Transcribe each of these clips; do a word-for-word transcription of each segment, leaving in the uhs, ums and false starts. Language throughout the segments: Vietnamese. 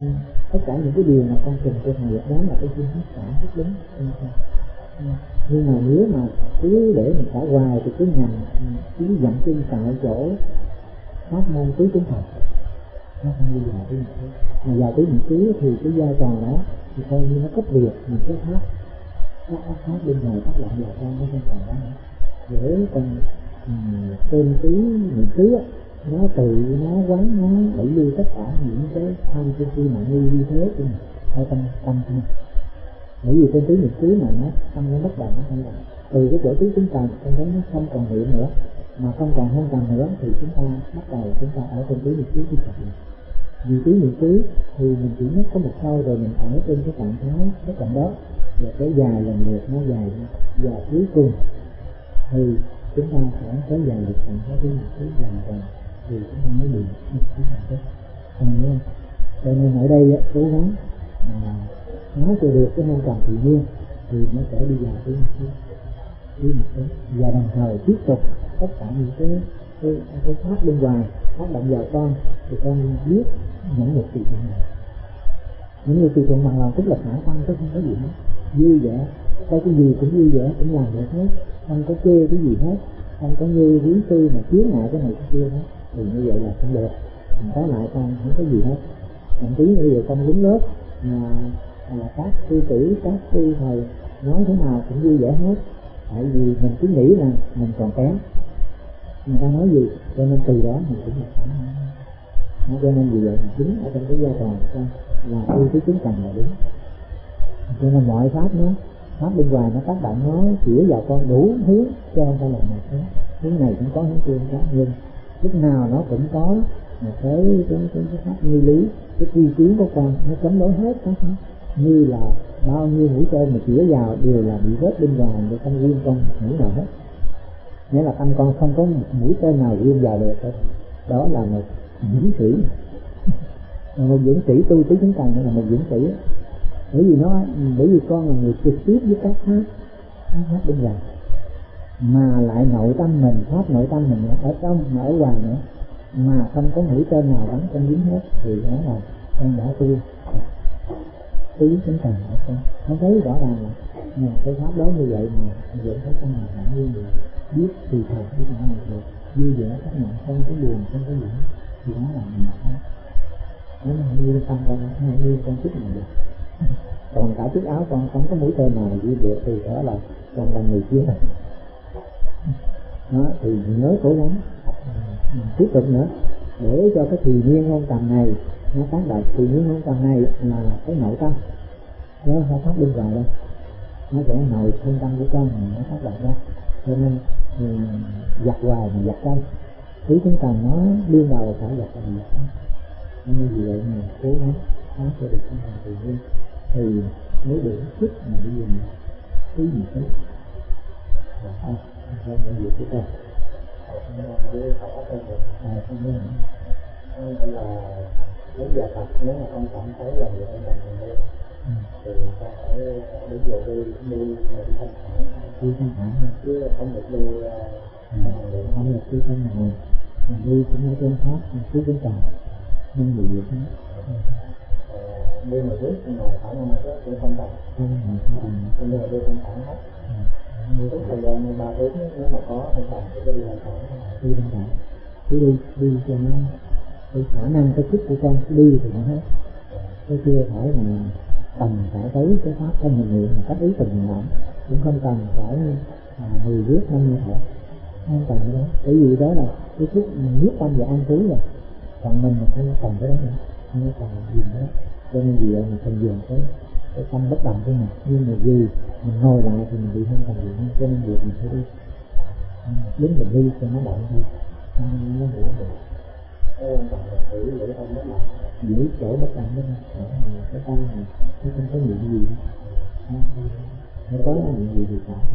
Tất cả những cái điều mà con trình cho thầy đó là cái phương pháp xả rất đúng. Nhưng mà nếu mà cứ để mình xả hoài thì cứ nhầm, cứ dậm chân tại chỗ pháp môn tứ chúng thần, nó không đi vào cái nhận mà vào cái nhận xứ thì cái vai trò đó thì coi như nó cách biệt những cái pháp các pháp pháp bên ngoài tác động vào con nó không còn đó nữa. Để con tên tứ nhận xứ nó tự nó quán nó đẩy lui tất cả những cái tham sân si mạng nghi như thế của mình ở trong tâm của mình. Bởi vì tên tứ nhận xứ mà nó tâm nó bất động, nó không động từ cái chỗ tứ chúng thần, con thấy nó không còn niệm nữa mà không còn không cần nữa thì chúng ta bắt đầu chúng ta ở trên tứ nhận xứที่thật. Vì tứ nhận xứ thì mình chỉ mất có một câu rồi mình ở trên cái trạng thái bất động đó và cái dài lần lượt nó dài ra và cuối cùng thì chúng ta sẽ kéo dài được trạng thái tứ nhận xứ dần dần thì chúng ta mới bị cái hạnh phúc. Không, cho nên ở đây cố gắng mà nói cho được cái môn tròn tự nhiên thì nó sẽ đi vào cái cái một cái và đồng thời tiếp tục tất cả những cái cái, cái pháp bên ngoài tác động vào con thì con biết những người tùy thuận này, những người tùy thuận bằng lòng tức là thả tâm chứ không có gì hết, vui vẻ, coi cái gì cũng vui vẻ cũng làm được hết, không có chê cái gì hết, không có như quý sư mà chướng ngại cái này cái kia hết, thì như vậy là không được. Mình có lại con không có gì hết. Thậm chí bây giờ con đứng lớp mà là các sư tử, các sư thầy nói thế nào cũng vui vẻ hết, tại vì mình cứ nghĩ rằng mình còn kém, người ta nói gì cho nên từ đó mình cũng là cảm ơn. Cho nên vì vậy mình chính ở trong cái vai trò của con là tu cái chứng cần là đúng. Cho nên mọi pháp nó pháp bên ngoài nó tác động nó chỉ vào con đủ hướng cho không phải là một cái hướng này cũng có hướng kia cũng có, nhưng lúc nào nó cũng có một cái cái cái, cái pháp nguyên lý, cái tri kiến của con nó chống đối hết các pháp, như là bao nhiêu mũi tên mà chĩa vào đều là bị rớt bên ngoài để không riêng con mũi nào hết. Nghĩa là tâm con không có một mũi tên nào riêng vào được hết. Đó là một dũng sĩ. Một dũng sĩ tu tí chúng cần là một dũng sĩ. Bởi vì nó bởi vì con là người trực tiếp với các pháp các pháp bên ngoài mà lại nội tâm mình, pháp nội tâm mình ở trong mà ở ngoài nữa mà không có mũi tên nào bắn trong dính hết thì đó là con đã tu tí chúng cần ở con. Nó thấy rõ ràng là cái pháp đó như vậy mà vẫn thấy con là hẳn như vậy, biết tùy thuộc với mọi người được vui vẻ các nhận, không có buồn, không có gì hết, thì đó là mình không. Nếu mà như tâm con nó như con chút này được. Còn cả chiếc áo con không có mũi tên nào ghi được thì đó là con là người kia. Đó thì nhớ cố gắng tiếp tục nữa để cho cái thùy nhiên ngôn tầm này nó tác động. Thùy nhiên ngôn tầm này là cái nội tâm, nó không phát bên ngoài đâu, nó sẽ nội thân tâm của con mình nó tác động ra. Cho nên giặt hoài mà giặt trong thứ chúng ta nó đương đầu phải giặt mình giặt trong. Nên vì vậy mình cố gắng phá cho được cái này thùy nhiên thì mới đủ sức mà đi dùng thứ gì thế. Và không, không có gì của con. À, không biết nữa. Là đến giờ tập nếu mà con cảm thấy là người ta cần mình lên thì con phải đến giờ đi đi đi thanh thản đi thanh thản chứ không được đi không được đi thanh thản mình đi cũng ở trên pháp mình cứ đến cần nhưng gì việc hết đi mà biết ngồi thả năng đó cũng không cần không cần nhưng mà đi thanh thản hết lúc thời gian ba tiếng nếu mà có thanh thản thì cứ đi thanh thản đi thanh thản cứ đi đi cho nó cái khả năng cái sức của con cứ đi thì nó hết, cái chưa phải là cần phải tới cái pháp thân hình nguyện mà các ý từng làm cũng không cần phải à, người viết năm như thế không cần cái đó, bởi vì đó là cái thuốc nước tâm và an trú rồi, còn mình mà không cần cái đó nữa, không cần gì nữa. Cho nên vì vậy mình cần dùng cái cái tâm bất động của mình, nhưng mà vì mình ngồi lại thì mình bị không cần gì nữa, cho nên việc mình phải đi đứng mình đi cho nó động đi nó hiểu được. Cái quan trọng là giữ giữ tâm bất động, giữ chỗ bất động đó, cái tâm này nó không có niệm gì đó, nó có niệm gì thì cả,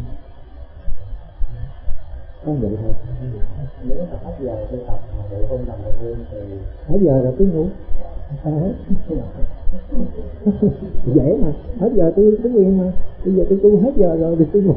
có vậy thôi. Nếu mà hết giờ tôi tập mà bộ không nằm một đêm thì hết giờ rồi cứ ngủ, sao hết? Dễ mà, hết giờ tôi cứ quyền mà, bây giờ tôi tu hết giờ rồi thì tôi ngủ.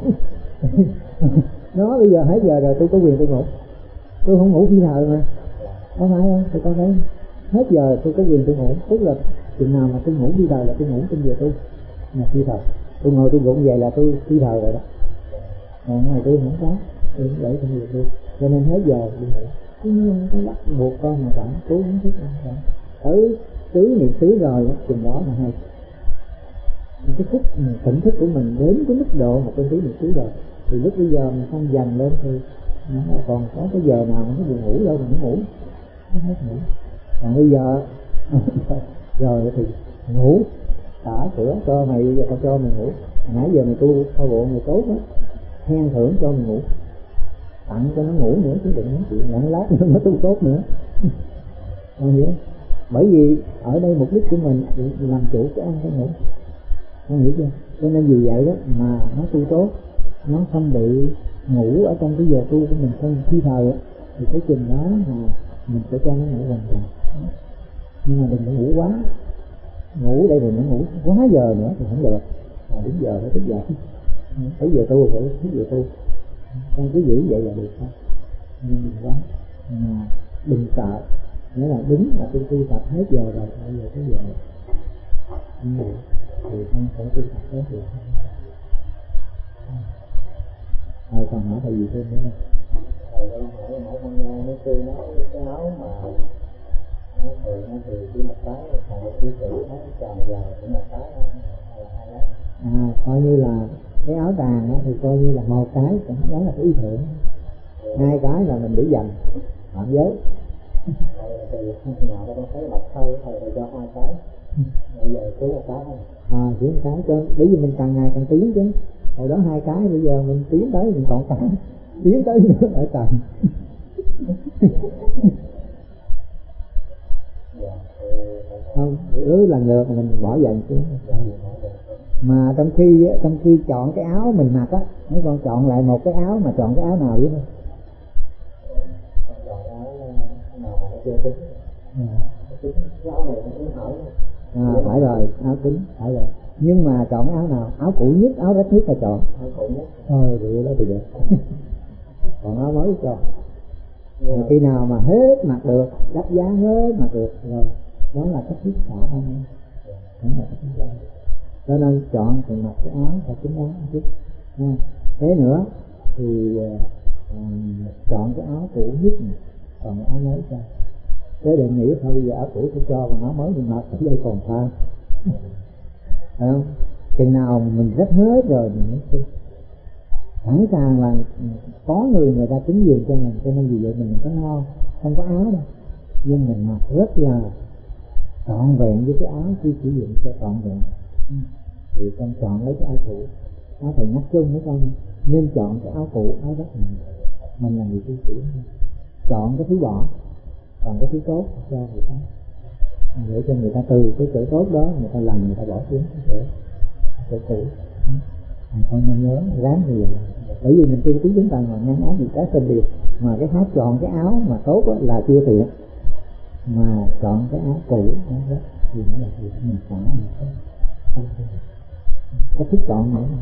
Nó bây giờ hết giờ rồi tôi có quyền tôi ngủ, tôi không ngủ khi nào mà, có phải không? Thì con thấy hết giờ tôi có quyền tôi ngủ, tức là chừng nào mà tôi ngủ đi đời là tôi ngủ trên giờ tôi là phi thời, tôi ngồi tôi gụng về là tôi phi thời rồi đó. Còn ngày tôi không có, tôi không để trên giờ tôi, cho nên hết giờ tôi ngủ. Không có bắt buộc con mà phải cố gắng thức ăn ở tứ niệm xứ rồi đó, chừng đó là hay. Cái thức tỉnh thức của mình đến cái mức độ một cái tứ niệm xứ rồi thì lúc bây giờ mình tăng dần lên thì nó còn có cái giờ nào mà nó buồn ngủ đâu mà nó ngủ, nó hết ngủ. Còn bây giờ rồi thì ngủ, xả cửa cho mày, bây giờ tao cho mày ngủ, nãy giờ mày tu coi bộ mày tốt á, khen thưởng cho mày ngủ, tặng cho nó ngủ nữa chứ đừng nói chuyện lặng lát nữa nó tu tốt nữa. Con hiểu? Bởi vì ở đây mục đích của mình làm chủ cái ăn cái ngủ, con hiểu chưa? Cho nên vì vậy đó mà nó tu tốt, nó không bị ngủ ở trong cái giờ tu của mình không khi thời á, thì cái chừng đó mà mình sẽ cho nó ngủ hoàn toàn. Nhưng mà đừng có ngủ quá, ngủ đây thì nó ngủ quá giờ nữa thì không được, à, đúng giờ phải thức dậy, tới giờ tu phải thức giờ tu, con cứ giữ vậy là được thôi. Nhưng đừng quá, mà đừng sợ, nghĩa là đúng là tôi tu tập hết giờ rồi, bây giờ tới giờ rồi thì con sẽ tu tập hết được. Rồi còn hỏi thầy gì thêm nữa không? Rồi con hỏi hỏi con nghe mấy sư nói cái áo mà nó thường nó thì chỉ một cái, còn một sư tử nó tròn dài cũng một cái hay là hai cái? À, coi như là cái áo tàng á, thì coi như là một cái, đó là cái ý thượng. Hai cái là mình để dành phạm giới. Thì khi nào con thấy đọc thơ thầy thì cho hai cái, bây giờ cứ một cái thôi. À, chỉ một cái cho, bởi vì mình càng ngày càng tiến chứ. Hồi đó hai cái, bây giờ mình tiến tới mình còn cái, tiến tới nữa ở trần. Không, cứ lần lượt mình bỏ dần xuống. Mà trong khi trong khi chọn cái áo mình mặc á, mấy con chọn lại một cái áo mà chọn cái áo nào biết không? Chọn áo nào mà nó chưa tính. Cái áo này nó cũng hỏi. À, phải rồi, áo kính, phải rồi. Nhưng mà chọn cái áo nào? Áo cũ nhất, áo rách nhất là chọn. Áo cũ nhất. Thôi, được đó thì được. Còn áo mới cho. Mà khi nào mà hết mặc được, đắt giá hết mặc được rồi, đó là cách thức xả thân. Đó là cách thức xả. Cho nên chọn thì mặc cái áo và kính áo một chút. Thế nữa thì uh, chọn cái áo cũ nhất này, còn cái áo mới cho. Thế đừng nghĩ thôi bây giờ áo cũ tôi cho, còn áo mới thì mặc ở đây còn sao? Phải không? Chừng nào mình rách hết rồi mình mới xin. Sẵn sàng là có người người ta cúng dường cho mình, cho nên vì vậy mình có ngon, không có áo đâu, nhưng mình mặc rất là trọn vẹn với cái áo khi sử dụng cho trọn vẹn. Thì con chọn lấy cái áo cũ, áo thầy nhắc chung với con nên chọn cái áo cũ, áo rách mình, mình là người tu sĩ, chọn cái thứ bỏ, còn cái thứ tốt cho người ta, để cho người ta từ cái chỗ tốt đó người ta làm, người ta bỏ xuống cái chỗ chỗ cũ. Con nên nhớ ráng như vậy, bởi vì mình tu tí chúng ta mà ngăn áp gì cái tên điều, mà cái pháp chọn cái áo mà tốt đó là chưa thiện, mà chọn cái áo cũ đó thì nó là việc mình xả mình không cái thức chọn nữa.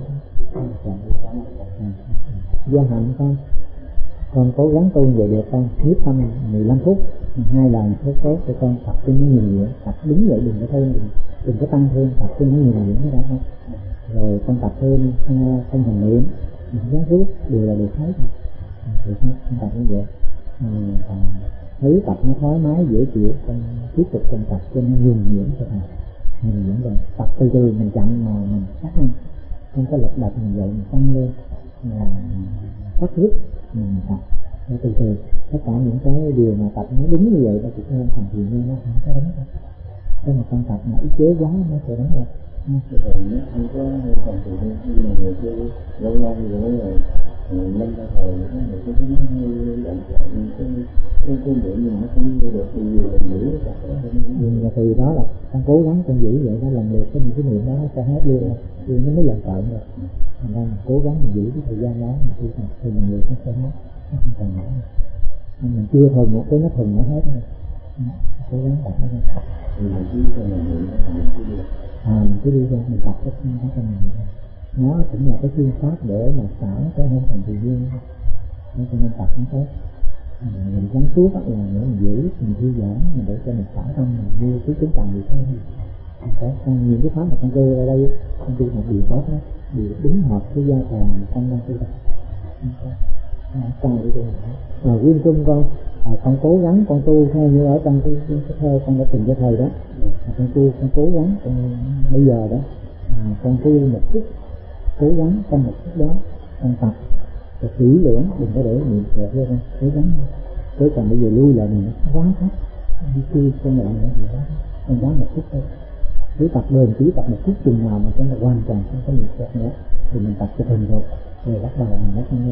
Gia hạn con con cố gắng tu về được con, nhiếp tâm mười lăm phút hai lần tốt tốt để con tập cho nó nhiều nhiều, tập đứng dậy đừng có thêm, đừng, đừng có tăng thêm, tập cho nó nhiều nhiều cái đó thôi. Rồi con tập thêm không hành niệm, giác rút đều là được hết, được hết. Con tập như vậy à, thấy tập nó thoải mái dễ chịu, con tiếp tục con tập cho nó nhuần nhuyễn cho thầy. Mình vẫn còn tập từ từ, mình chậm mà mình chắc hơn, không có lật đật mình dậy mình tăng lên, phát rút mình tập từ từ. Tất cả những cái điều mà tập nó đúng như vậy đó thì không thành thì nó không có đánh đâu. Cái mà con tập mà ý chế quá nó sẽ đánh đâu. Thì nó không có thành thì nhưng mà người kia lâu lâu rồi nó rồi năm ba thời nó người kia nó hơi lạnh lạnh cái cái cái miệng nhưng mà nó không được thì mình giữ nó chặt. Thì đó là con cố gắng con giữ vậy đó, lần lượt cái những cái miệng đó nó sẽ hết luôn, thì nó mới lần cận rồi. Thành ra mình cố gắng mình giữ cái thời gian đó mình tu tập thì lần lượt nó sẽ hết, nó không còn nữa. Mình chưa thuần một cái nó thuần nó hết rồi. Cố gắng tập nó thôi. Mình cứ cho mình nghĩ mình cứ đi. À, mình cứ đi ra mình tập cái nó cho mình. Nó cũng là cái phương pháp để mà xả cái hơi thành tự nhiên, nên cho nên tập nó tốt. Mình sáng suốt là để mình giữ, mình thư giãn, mình để cho mình xả tâm, mình như cái chúng ta bị thế. Còn những cái pháp mà con kêu ở đây, con tu một điều tốt đó, điều đúng hợp với gia trò mà con đang tu tập. Rồi Quyên Trung con, à, con cố gắng con tu theo như ở trong cái, cái, cái theo con đã từng cho thầy đó, à, con tu con cố gắng, con bây giờ đó, à, con tu một phút, cố gắng trong một phút đó, con tập và kỹ lưỡng, đừng có để niệm sợ với con, cố gắng. Chứ còn bây giờ lui lại này nó quá thấp, đi chui con lại nữa thì quá, con quá một phút thôi. Cứ tập bền chỉ tập một phút chừng nào mà chúng ta hoàn toàn không có niệm sợ nữa, thì mình tập cho thành rồi, rồi bắt đầu mình mới không nghe.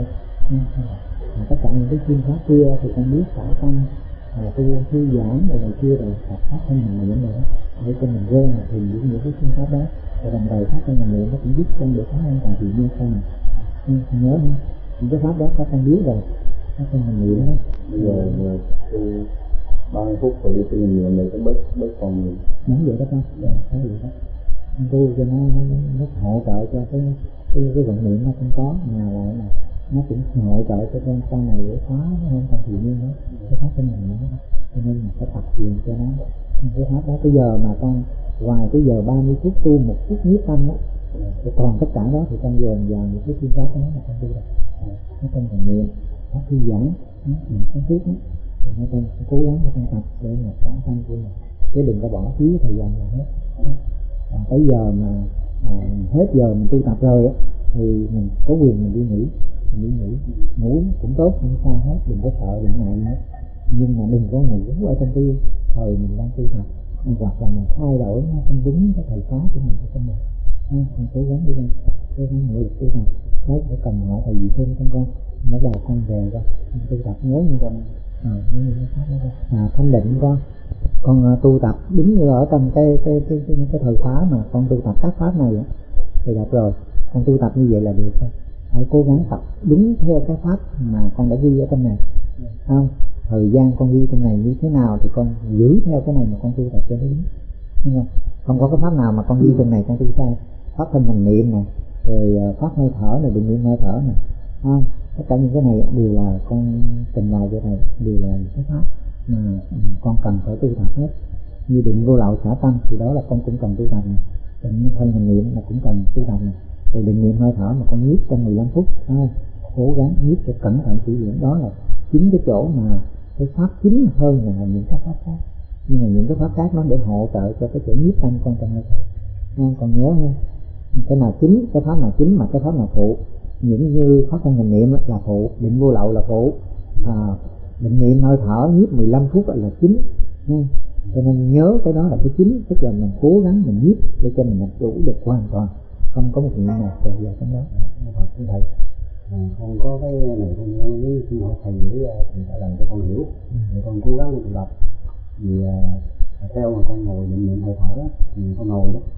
Mà tất cả những cái chuyên pháp kia thì con biết xả tâm, là tu thư giãn rồi này kia rồi tập pháp thân mình niệm nữa, để cho mình vô mà thì những những cái chuyên pháp đó, rồi đồng thời pháp thân mình niệm nó cũng giúp con được khá an toàn tự nhiên sau này. Con nhớ không? Những cái pháp đó các con biết rồi, pháp thân mình niệm đó. Bây giờ tu ba mươi phút rồi đi mình niệm này cũng bớt bớt còn nhiều. Đúng vậy đó con, dạ, có vậy đó. Tu cho nó, nó, nó hỗ trợ cho cái cái, cái vận niệm nó không có, mà lại là nó cũng hỗ trợ cho con sau này để phá nó hơn còn tự nhiên đó, cái pháp thân mình nữa. Cho nên là phải tập luyện cho nó cái pháp đó. Cái giờ mà con ngoài cái giờ ba mươi phút tu một phút nhiếp tâm đó, còn tất cả đó thì con dồn vào những cái phương pháp đó mà con tu được. Nó không còn niệm, nó thư giãn, nó những cái phút đó thì nó con cố gắng nó con tập để mà xả tâm của mình, chứ đừng có bỏ phí thời gian nào hết. Còn tới giờ mà à, hết giờ mình tu tập rồi á thì mình có quyền mình đi nghỉ, mình đi nghỉ ngủ cũng tốt, không sao hết, đừng có sợ, đừng ngại nữa, nhưng mà đừng có ngủ ở trong cái thời mình đang tu tập, hoặc là mình thay đổi nó không đúng cái thời khóa của mình cho con mình. Con cố gắng đi lên, cố gắng nỗ lực tu tập. Nói phải cần hỏi thầy gì thêm không con? Bắt đầu con về con tu tập nhớ như con à, như cái pháp đó con. À, thanh định con. Con uh, tu tập đúng như ở trong cái cái cái cái, cái thời khóa mà con tu tập các pháp này thì được rồi. Con tu tập như vậy là được thôi. Hãy cố gắng tập đúng theo cái pháp mà con đã ghi ở trong này. Không? Thời gian con ghi trong này như thế nào thì con giữ theo cái này mà con tu tập cho nó đúng. Đúng không? Không có cái pháp nào mà con ghi trong này con tu sai. Pháp thân hành niệm này, rồi pháp hơi thở này, định niệm hơi thở này. Không? Tất cả những cái này đều là con trình bày cho thầy, đều là những cái pháp mà con cần phải tu tập hết. Như định vô lậu xả tâm thì đó là con cũng cần tu tập này, định thân hành niệm là cũng cần tu tập này, rồi định niệm hơi thở mà con nhiếp trong mười lăm phút, không? Cố gắng nhiếp cho cẩn thận kỹ lưỡng, đó là chính cái chỗ mà cái pháp chính hơn là những cái pháp khác. Nhưng mà những cái pháp khác nó để hỗ trợ cho cái chỗ nhiếp tâm con trong hơi thở. Không? Còn nhớ không? Cái nào chính, cái pháp nào chính mà cái pháp nào phụ. Những như pháp thân hành niệm là phụ, định vô lậu là phụ, à, định niệm hơi thở nhiếp mười lăm phút là chính. Cho nên nhớ cái đó là cái chính, tức là mình cố gắng mình nhiếp để cho mình làm chủ được hoàn toàn, không có một niệm nào kèm vào trong đó. Thầy, à, con có cái này con muốn xin hỏi thầy để thầy trả lời cho con hiểu. Ừ. Thì con cố gắng tu tập. Vì à, theo mà con ngồi định niệm hơi thở đó, thì con ngồi đó,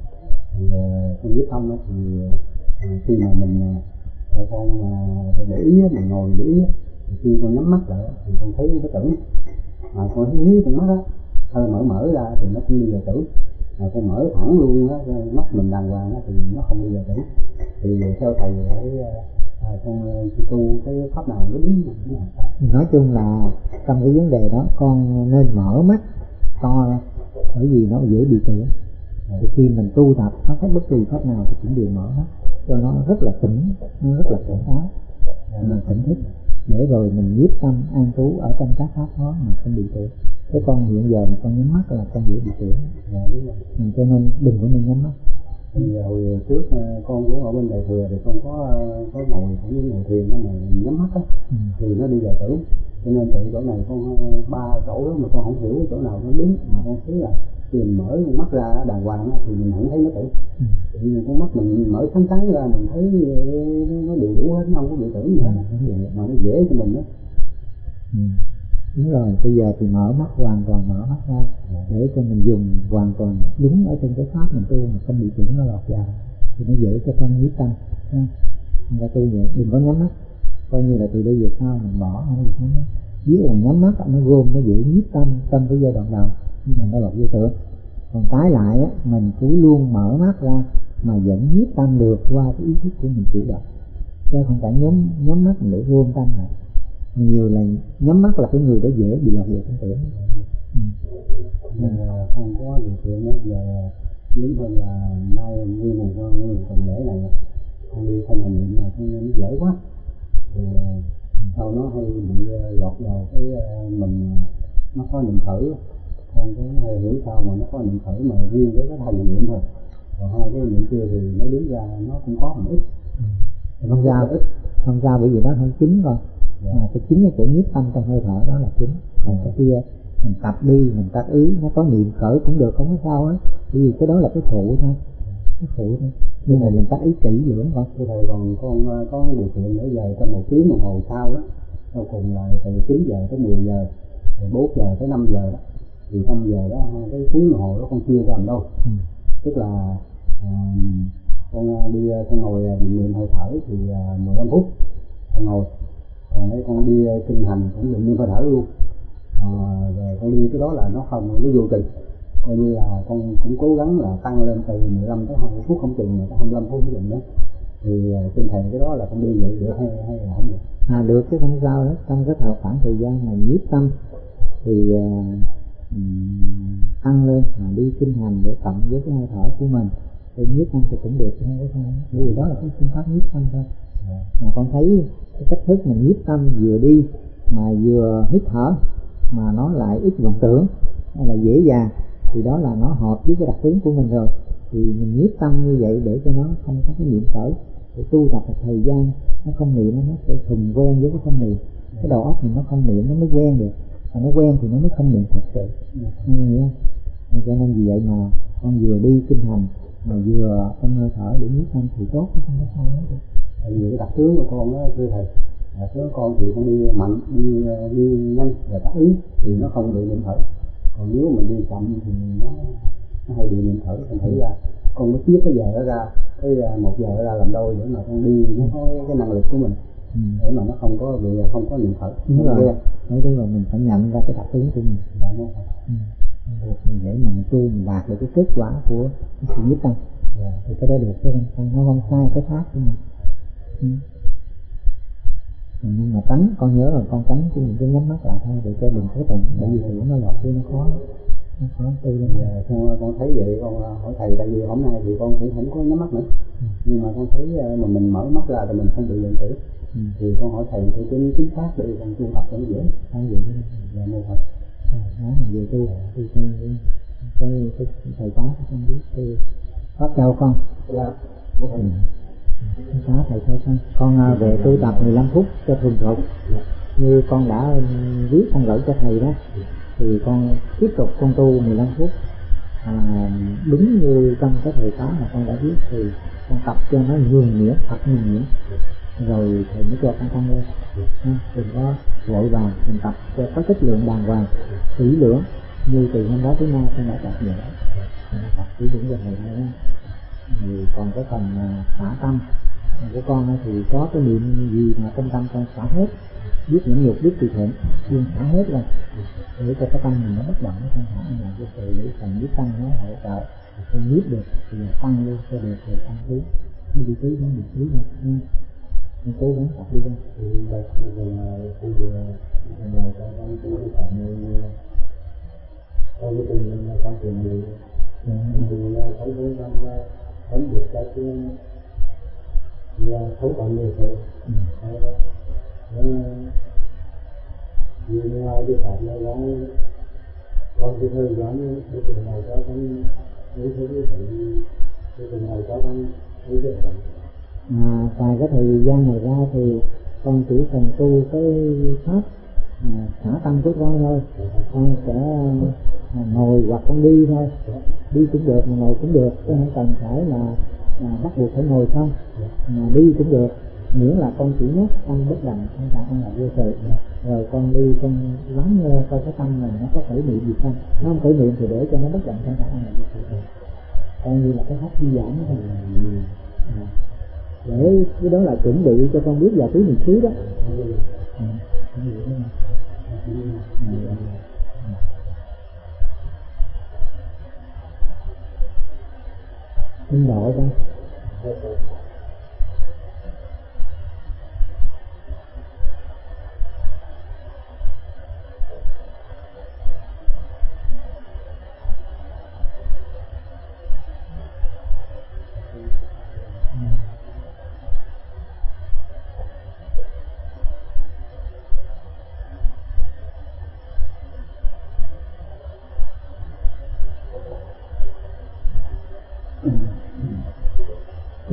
thì à, con biết tâm đó, thì à, khi mà mình à, con à, để ý, mình ngồi để ý, thì khi con nhắm mắt lại thì con thấy cái tưởng, mà con thấy hí con mắt á, hơi mở mở ra thì nó không đi vào tưởng, mà con mở thẳng luôn á, mắt mình đàng hoàng á thì nó không đi vào tưởng. Thì theo thầy cái à, con tu cái pháp nào nó đúng như nào? Nói chung là trong cái vấn đề đó con nên mở mắt to ra, bởi vì nó dễ bị tưởng. Thì khi mình tu tập nó thấy bất kỳ pháp nào thì cũng đều mở mắt cho nó rất là tỉnh, nó rất là tỉnh táo, là tỉnh thức, để rồi mình nhiếp tâm an trú ở trong các pháp đó mà không bị tưởng. Cái con hiện giờ mà con nhắm mắt là con dễ bị tưởng, ừ, cho nên đừng có nên nhắm mắt. Thì hồi trước con cũng ở bên Đại Thừa thì con có có ngồi cũng như ngồi thiền mà nhắm mắt á, ừ. Thì nó đi vào tưởng, cho nên từ chỗ này con ba chỗ đó mà con không hiểu cái chỗ nào nó đúng, mà con thấy là khi mình mở mắt ra đàng hoàng á, thì mình không thấy nó tưởng. Ừ. Thì con mắt mình mở sáng sáng ra mình thấy nó đều đủ hết, nó không có bị tưởng gì hết, ừ. Mà nó dễ cho mình đó. Ừ. Đúng rồi, bây giờ thì mở mắt, hoàn toàn mở mắt ra để cho mình dùng hoàn toàn đúng ở trên cái pháp mình tu mà không bị tưởng nó lọt vào, thì nó dễ cho con nhiếp tâm. Người ta tu vậy, đừng có nhắm mắt, coi như là từ đây về sau mình bỏ không được nhắm mắt. Biết là nhắm mắt nó gom, nó dễ nhiếp tâm trong cái giai đoạn đầu, nhưng mà nó lọt vô tưởng. Còn trái lại á, mình cứ luôn mở mắt ra mà vẫn nhiếp tâm được qua cái ý thức của mình chủ động, chứ không phải nhắm nhắm mắt để gom tâm lại. Nhiều là nhắm mắt là cái người đó dễ bị lọt vào trong tưởng. Ừ. Giờ con có điều kiện đó, giờ đúng hơn là nay nguyên một nguyên một tuần lễ này con đi không hành niệm là con nó dễ quá, rồi sau nó hay bị lọt vào cái mình nó có niệm khởi, con cũng hay hiểu sao mà nó có niệm khởi mà riêng với cái hành niệm thôi, còn hai cái niệm kia thì nó đứng ra nó cũng có một ít. Ừ. Không sao, ít không sao, bởi vì nó không chính con. Dạ. Mà cái chính cái chỗ nhiếp tâm trong hơi thở đó là chính. Còn cái kia mình tập đi, mình tập ý, nó có niệm khởi cũng được, không có sao hết. Bởi vì cái đó là cái phụ thôi, cái phụ thôi. Nhưng mà mình tập ý kỹ lưỡng con. Thưa thầy, còn con có điều kiện để về trong một tiếng đồng hồ sau đó, sau cùng là từ chín giờ tới mười giờ, từ bốn giờ tới năm giờ đó, thì năm giờ đó hai cái tiếng đồng hồ đó con chia ra làm đâu. Ừ. Tức là à, con đi con ngồi niệm hơi thở thì à, mười lăm phút con ngồi, còn đấy con đi kinh hành cũng niệm niệm hơi thở luôn. À, rồi con đi cái đó là nó không, nó vô chừng, coi như là con cũng cố gắng là tăng lên từ mười lăm tới hai mươi phút không chừng, mà tới hai mươi lăm phút không chừng đó. Thì xin thầy cái đó là con đi vậy được hay hay là không được? À được chứ không sao hết. Trong cái thời khoảng thời gian mà nhiếp tâm thì uh, um, tăng lên mà đi kinh hành để cộng với cái hơi thở của mình thì nhiếp tâm thì cũng được, không có sao. Bởi vì đó là cái phương pháp nhiếp tâm thôi. Mà con thấy cái cách thức mà nhiếp tâm vừa đi mà vừa hít thở mà nó lại ít vọng tưởng, nó là dễ dàng, thì đó là nó hợp với cái đặc tướng của mình rồi. Thì mình nhiếp tâm như vậy để cho nó không có cái niệm khởi, để tu tập một thời gian nó không niệm, nó sẽ thuần quen với cái không niệm. Cái đầu óc mình nó không niệm nó mới quen được, mà nó quen thì nó mới không niệm thật sự. Em hiểu không? Cho nên vì vậy mà con vừa đi kinh hành mà vừa trong hơi thở để nhiếp tâm thì tốt, không có sao hết. Tại vì cái đặc tướng của con đó thưa thầy, đặc tướng của con thì con đi mạnh, đi đi nhanh và tác ý thì nó không bị niệm thở. Còn nếu mình đi chậm thì nó, nó hay bị niệm thở. Thành thử ra con mới chia cái giờ đó ra, cái một giờ đó ra làm đôi để mà con đi nó có cái năng lực của mình, ừ. để mà nó không có bị không có niệm thở. Đúng rồi, nói đúng rồi, mình phải nhận ra cái đặc tính của mình. Dạ, đúng rồi. Ừ. Để mà mình tu mình đạt được cái kết quả của cái sự nhiếp tâm, dạ. Thì cái đó được, chứ không sai, nó không sai cái pháp của mình. Ừ. Nhưng mà tránh, con nhớ là con tránh cái những cái nhắm mắt lại thôi để cho đừng có tưởng, bởi vì tưởng nó lọt vô nó khó, nó khó tu lắm. Dạ, con, con thấy vậy con hỏi thầy, tại vì hôm nay thì con cũng không có nhắm mắt nữa, ừ. nhưng mà con thấy mà mình mở mắt ra thì mình không bị giận tưởng, ừ. thì con hỏi thầy theo cái chính xác để con tu tập cho nó dễ. Không vậy là mô Phật. Đó là về tu, tu cái cái cái thầy khóa không biết tu pháp châu không? Dạ. Ừ. Khóa thầy thôi con. Con về tu tập mười lăm phút cho thuần thục. Như con đã viết con gửi cho thầy đó, thì con tiếp tục con tu mười lăm phút. À, đúng như trong cái thời khóa mà con đã viết thì con tập cho nó nhuần nhuyễn, thật nhuần nhuyễn, rồi thầy mới cho con tăng lên. Đừng có vội vàng, mình tập cho có chất lượng đàng hoàng, kỹ lưỡng, như từ hôm đó tới nay con đã tập vậy đó. Tập kỹ lưỡng về thầy thôi đó. Thì còn cái phần xả tâm của con thì có cái niệm gì mà trong tâm con xả hết, biết những nhục biết tùy thuận, nhưng xả hết lên để cho cái tâm mình nó bất động, nó không thả là cái sự để phần biết tâm nó hỗ trợ không biết được thì tăng lên cho được rồi tăng thứ nó đi thứ nó đi thứ nữa. Mình cố gắng tập đi ra thì bây giờ là bây giờ là con con tu cái tập này con cái tình là con tiền gì mình thấy đến năm vẫn được cái cái là không còn nhiều thôi. Nhưng ngoài cái pháp này ra còn cái thời gian cái tình này cho con thấy thấy cái tình này cho con thấy được rồi. À, ngoài cái thời gian này ra thì con chỉ cần tu cái pháp à, xả tâm của con thôi. Con sẽ à, ngồi hoặc con đi thôi, đi cũng được mà ngồi cũng được, chứ không cần phải là à, bắt buộc phải ngồi không, mà đi cũng được, miễn là con chỉ nhắc tâm bất động, không phải con là vô sự. Rồi con đi con lắng nghe coi cái tâm này nó có khởi niệm gì không, nó không khởi niệm thì để cho nó bất động, không phải con là vô sự, coi như là cái pháp thư giãn thôi. À, để cái đó là chuẩn bị cho con biết vào thứ niệm xứ đó. Ừ. Xin độ con.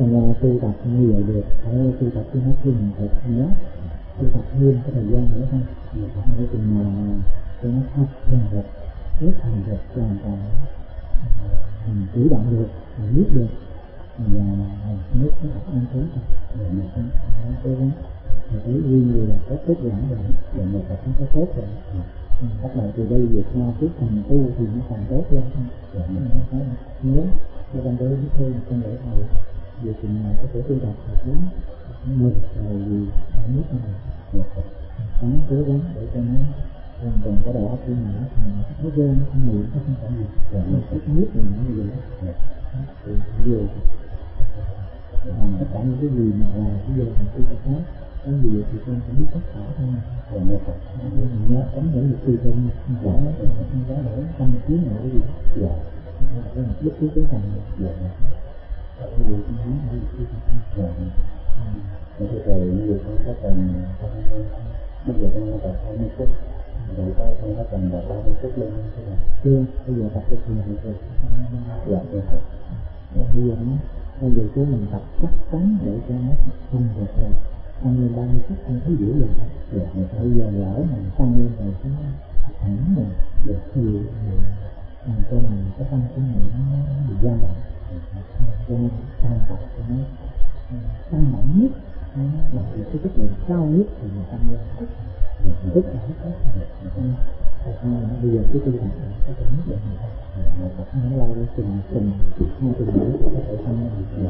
Còn tu tập như vậy được, phải tu tập cho nó thường thật nhớ, tu tập thêm cái thời gian nữa thôi, để chừng nào cho nó thật thường thật, rất thành thật hoàn toàn, mình chủ động được, mình biết được, và mình mới có thể ăn uống thật, để mình không cố gắng, mình thấy duy nhiều là có kết quả rồi, để mình phải có tốt rồi. Bắt đầu từ đây vượt qua tiếp thành tu thì nó càng tốt lên, để mình phải nhớ cho con tới biết thêm con để thầy về chừng nào có thể tu tập được lắm mình rồi vì đã biết rồi sáng cố gắng để cho nó hoàn toàn cái đầu óc của mình nó thành nó ghen nó không miệng nó không phải gì rồi nó thích nhất là những gì đó thì nhiều làm tất cả những cái gì mà ngoài cái giờ mình tu tập khác có gì thì con phải biết tất cả thôi rồi mình nhớ cấm những mục tiêu trên không có không có để tâm trí nào cái gì dạ cái mục đích cái thành dạ cái gì cũng nói cái gì dạ Thế thì như vậy con có cần bây giờ con tập hai mươi phút rồi con con có cần là ba mươi phút luôn thế nào? Chưa, bây giờ tập được thì được. Dạ được. Bây giờ nó bây giờ chú mình tập chắc chắn để cho nó không được rồi. Tăng lên ba mươi phút không thấy dữ rồi. Dạ, bây giờ lỡ mình tăng lên rồi cái hẳn rồi. Được thì mình cho mình cái tăng cái này nó bị gian động. Cho nên tăng tập cho nó tăng mạnh nhất, nó là cái chất lượng cao nhất thì mình tăng lên rất rất là hết hết. Bây giờ cái tư tưởng có thể nhất định nó lâu đến từng từng hai tuần nữa thì có thể tăng lên được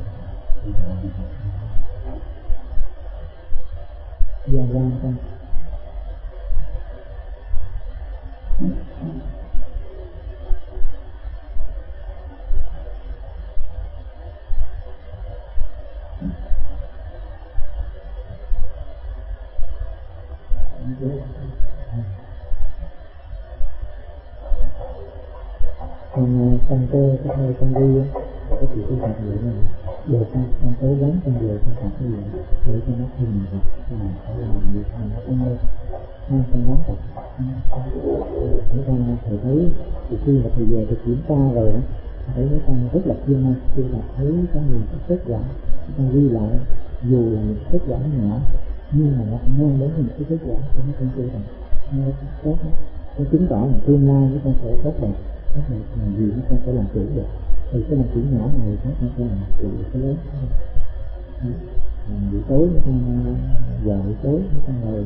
gia quan con còn trong cơ cái hơi con đi cái sự tu tập vậy này đều con con cố gắng con đều con tập như vậy để cho nó thường tập mà phải làm việc mà nó tăng lên nên con gắng tập chúng ta thầy thấy từ khi mà thầy về thầy kiểm tra rồi đó thấy mấy con rất là chuyên môn tu tập thấy có nhiều cái kết quả con ghi lại dù là một kết quả nhỏ nhưng mà nó cũng mang đến một cái kết quả cho nó con tu tập nó tốt đó nó chứng tỏ là tương lai với con sẽ tốt đẹp tốt đẹp là gì nó con sẽ làm chủ được thì cái làm chủ nhỏ này nó sẽ làm chủ được cái lớn buổi tối nó con giờ buổi tối nó con ngồi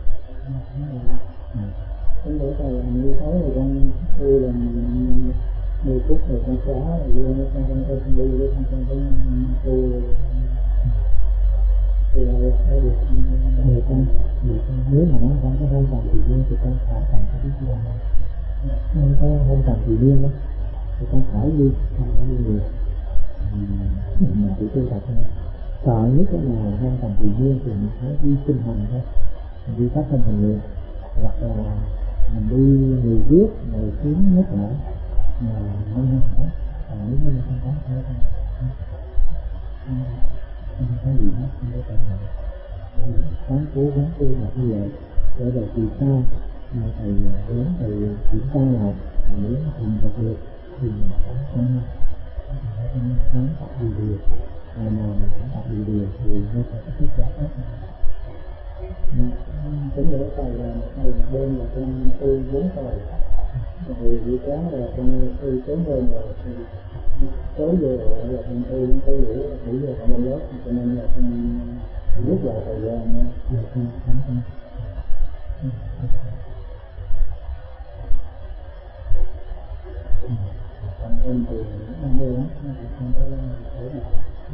Con để thầy như thấy rồi con tu là mười phút rồi con xóa rồi luôn con con con con đi với con con con tu thì là được được con được con nếu mà nó không có hôn tầm thì nhiên thì con phải thành cái cái làm không có hôn tầm thì nhiên đó thì con khỏi đi không phải đi nhiều mình chỉ tu tập thôi sợ nhất là hôn tầm thì nhiên thì mình phải đi kinh hành thôi mình đi phát thanh hành liền hoặc là mình đi người viết người kiếm nhắc nhở mà không không phải còn nếu như không có thôi không không có gì hết không có cảm nhận sáng cố gắng tu tập như vậy để rồi kỳ sau mà thầy đến thầy kiểm tra lại nếu thành thật được thì mình phải không không sáng tập gì điều ngày nào mình cũng tập gì điều thì nó sẽ có kết quả tốt tính để thầy là một ngày một đêm là con tu bốn thời rồi buổi sáng là con tu sớm hơn rồi tối giờ là con tu tới buổi bảy giờ còn lên lớp cho nên là con rút lại thời gian được không không không còn em thì năm mươi lắm không có thể nào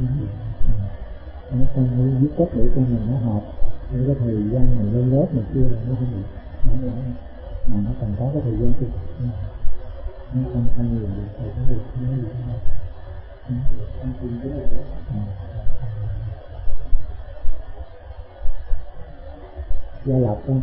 nó con mới viết cách để cho mình nó hợp để cái thời gian mình lên lớp này kia là nó không được mà nó còn có cái thời gian tu nó không không nhiều được thầy có được nó gì không con tìm cái này đó gia lập con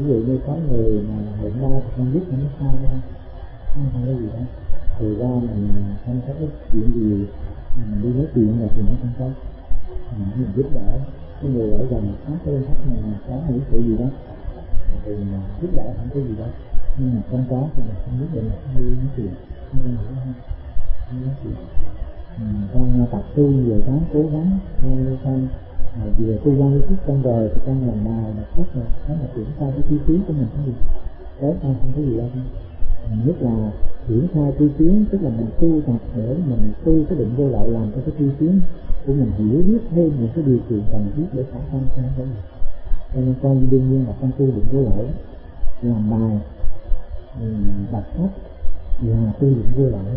ví dụ như có người mà bệnh đau thì con biết không sao đâu, không có gì đâu, thì ra mình không có cái chuyện gì mình đi nói chuyện là thì nó không có, mình giúp đỡ cái người ở gần khác cái bên khác này mà có những sự gì đó thì mình giúp đỡ không có gì đâu, nhưng mà không có thì mình không biết được không đi nói chuyện, không đi nói chuyện. Con tập tu về đó cố gắng con à, vừa tu quan lý thuyết con rồi thì con làm bài đọc sách rồi đó là triển khai cái chi tiến của mình cái gì tốt hơn, không có gì đâu. Nhất là triển khai chi tiến tức là mình tu tập để mình tu cái định vô lậu, làm cho cái chi tiến của mình hiểu biết thêm những cái điều kiện cần thiết để khả năng không có gì. Cho nên con đương nhiên là con tu định vô lậu, làm bài đọc sách là tu định vô lậu.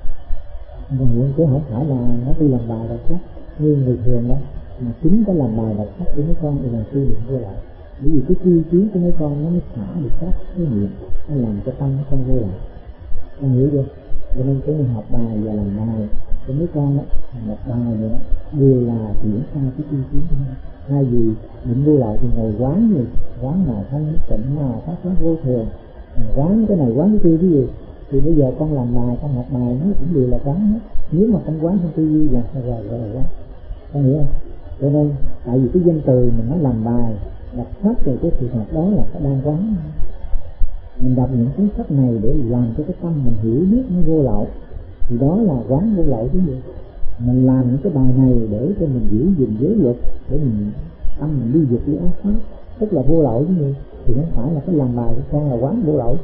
Nhưng chứ không phải là nó đi làm bài đọc sách như người thường đó, mà chính cái làm bài đọc sách của mấy con thì là tu định vô lại, bởi vì cái chi kiến của mấy con nó mới xả được các cái niệm, nó làm cho tâm nó con vô lại, con hiểu chưa? Cho nên cái học bài và làm bài của mấy con đó, đọc bài nữa đều là chuyển khai cái chi kiến của nó. Thay vì định vô lại thì ngồi quán gì, quán nào thanh tịnh nào pháp pháp vô thường, quán cái này quán cái kia cái gì. Thì bây giờ con làm bài, con học bài nó cũng đều là quán hết. Nếu mà không quán không tư duy là sao rồi rồi rồi, con hiểu không? Cho nên tại vì cái danh từ mình nói làm bài, đọc sách rồi cái sự thật đó là cái đang quán. Mình đọc những cuốn sách này để làm cho cái tâm mình hiểu biết nó vô lậu, thì đó là quán vô lậu chứ gì. Mình làm những cái bài này để cho mình giữ gìn giới luật, để mình tâm mình đi vượt đi ác pháp, tức là vô lậu chứ gì. Thì không phải là cái làm bài của con là quán vô lậu.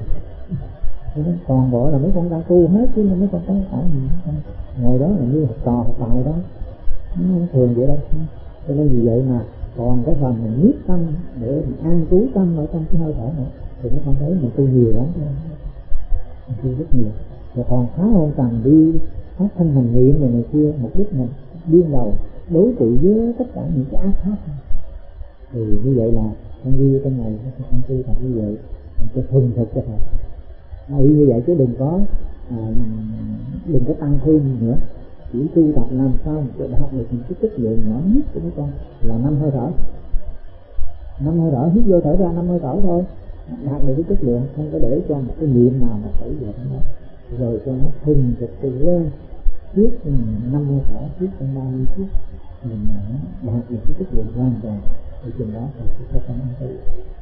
Còn bộ là mấy con đang tu hết chứ mấy con có phải gì ngồi đó là như học trò học bài đó, nó không thường vậy đâu. Cho nên vì vậy mà còn cái phần mình nhiếp tâm để mình an trú tâm ở trong cái hơi thở này thì mấy con thấy mình tu nhiều lắm, mình tu rất nhiều. Rồi còn khá không cần đi phát thanh hành niệm rồi này kia, mục đích mình đương đầu đối trị với tất cả những cái ác pháp. Thì như vậy là con ghi trong này con tu thật như vậy, mình cho thuần thực cho thật. Ý như vậy chứ đừng có à, đừng có tăng thêm nữa, chỉ tu tập làm sao để đạt được những cái chất lượng nhỏ nhất của mấy con là năm hơi thở, năm hơi thở hít vô thở ra, năm hơi thở thôi, đạt được cái chất lượng, không có để cho một cái niệm nào mà xảy ra đó, rồi cho nó thuần thực từ quen trước năm hơi thở, trước trong bao nhiêu phút mình nó đạt được cái chất lượng hoàn toàn, thì chừng đó thì cái con ăn tu.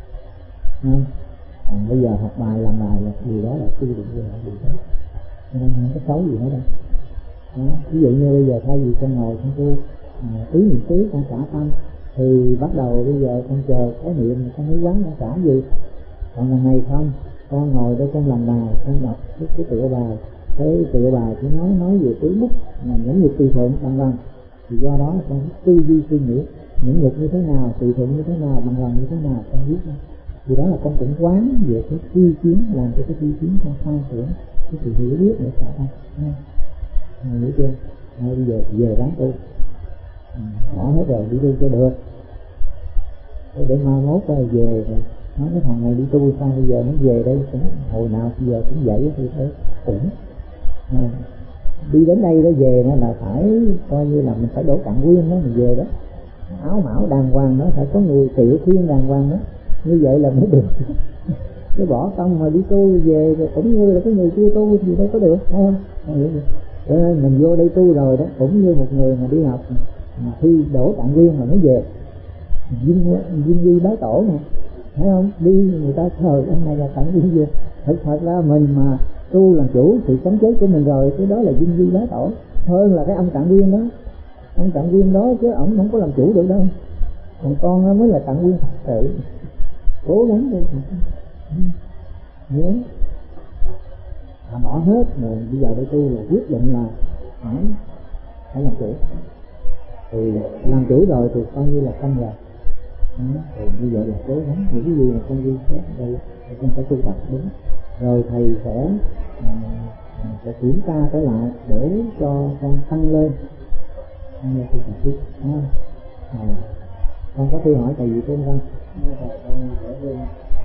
Còn bây giờ học bài làm bài là điều đó là tu định về điều đó, nên không có xấu gì hết đâu. Đó. Ví dụ như bây giờ thay vì con ngồi con tu à, tí niệm xứ con xả tâm, thì bắt đầu bây giờ con chờ cái niệm con mới quán con xả gì. Còn là ngày không, con ngồi đây con làm bài, con đọc cái, cái tựa bài, cái tựa bài chỉ nói nói về cái bút là những nhục tùy thuận bằng lần, thì do đó con tư duy suy nghĩ những nhục như thế nào, tùy thuận như thế nào, bằng lần như thế nào con biết không? Thì đó là con cũng quán về cái chi kiến, làm cho cái chi kiến con khai triển cái sự hiểu biết để xả tâm. Mày hiểu chưa? Ngay bây giờ về ráng tu, bỏ hết rồi đi tu cho được, để mai mốt rồi về rồi nói cái thằng này đi tu sao bây giờ nó về đây cũng hồi nào bây giờ cũng vậy thì thấy cũng à, đi đến đây đó về nó là phải coi như là mình phải đổ cạn nguyên đó, mình về đó áo mão đàng hoàng đó, phải có người triệu khuyên đàng hoàng đó, như vậy là mới được. Chứ bỏ công mà đi tu về rồi cũng như là cái người chưa tu thì đâu có được, phải không? Cho nên mình vô đây tu rồi đó, cũng như một người mà đi học mà thi đổ trạng nguyên mà mới về dinh dinh di bái tổ nè, thấy không? Đi người ta thời ông này là trạng nguyên về, thật thật ra mình mà tu làm chủ sự sống chết của mình rồi, cái đó là dinh di bái tổ hơn là cái ông trạng nguyên đó. Ông trạng nguyên đó chứ ổng không có làm chủ được đâu, còn con mới là trạng nguyên thật sự. Cố gắng đi nhớ à, bỏ hết rồi bây giờ đây tu là quyết định là phải phải làm chủ, thì làm chủ rồi thì coi như là xong rồi. Rồi như vậy là cố gắng những cái gì mà con ghi chép đây thì con phải tu tập đúng, rồi thầy sẽ sẽ kiểm tra trở lại để cho con tăng lên tăng lên tu tập tiếp. À, con có thư hỏi thầy gì thêm không? Thầy con hỏi thêm,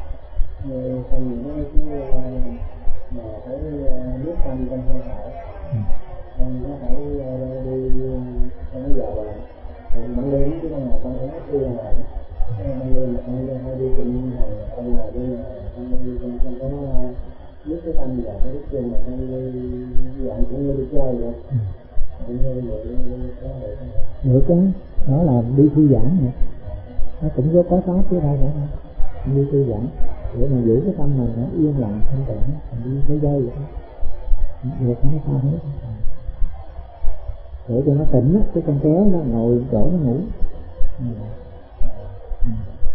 thầy nói cái mà phải biết tâm trong hơi thở, con có phải đi trong cái giờ là ban đêm chứ không là con phải nói chưa là ban đêm mà con hay đi tịnh hành hay là đi cái tâm là cái đức chung mà con dạng cũng như đi chơi vậy. Cũng như vậy có được không? Được chứ, đó là đi thư giãn này. Nó cũng có có pháp chứ đâu phải không. Đi thư giãn để mà giữ cái tâm mình nó yên lặng thanh tịnh, mình đi thế dây vậy. Được nó sao hết. Để cho nó tỉnh á, cái con kéo nó ngồi chỗ nó ngủ. Ừ. Ừ.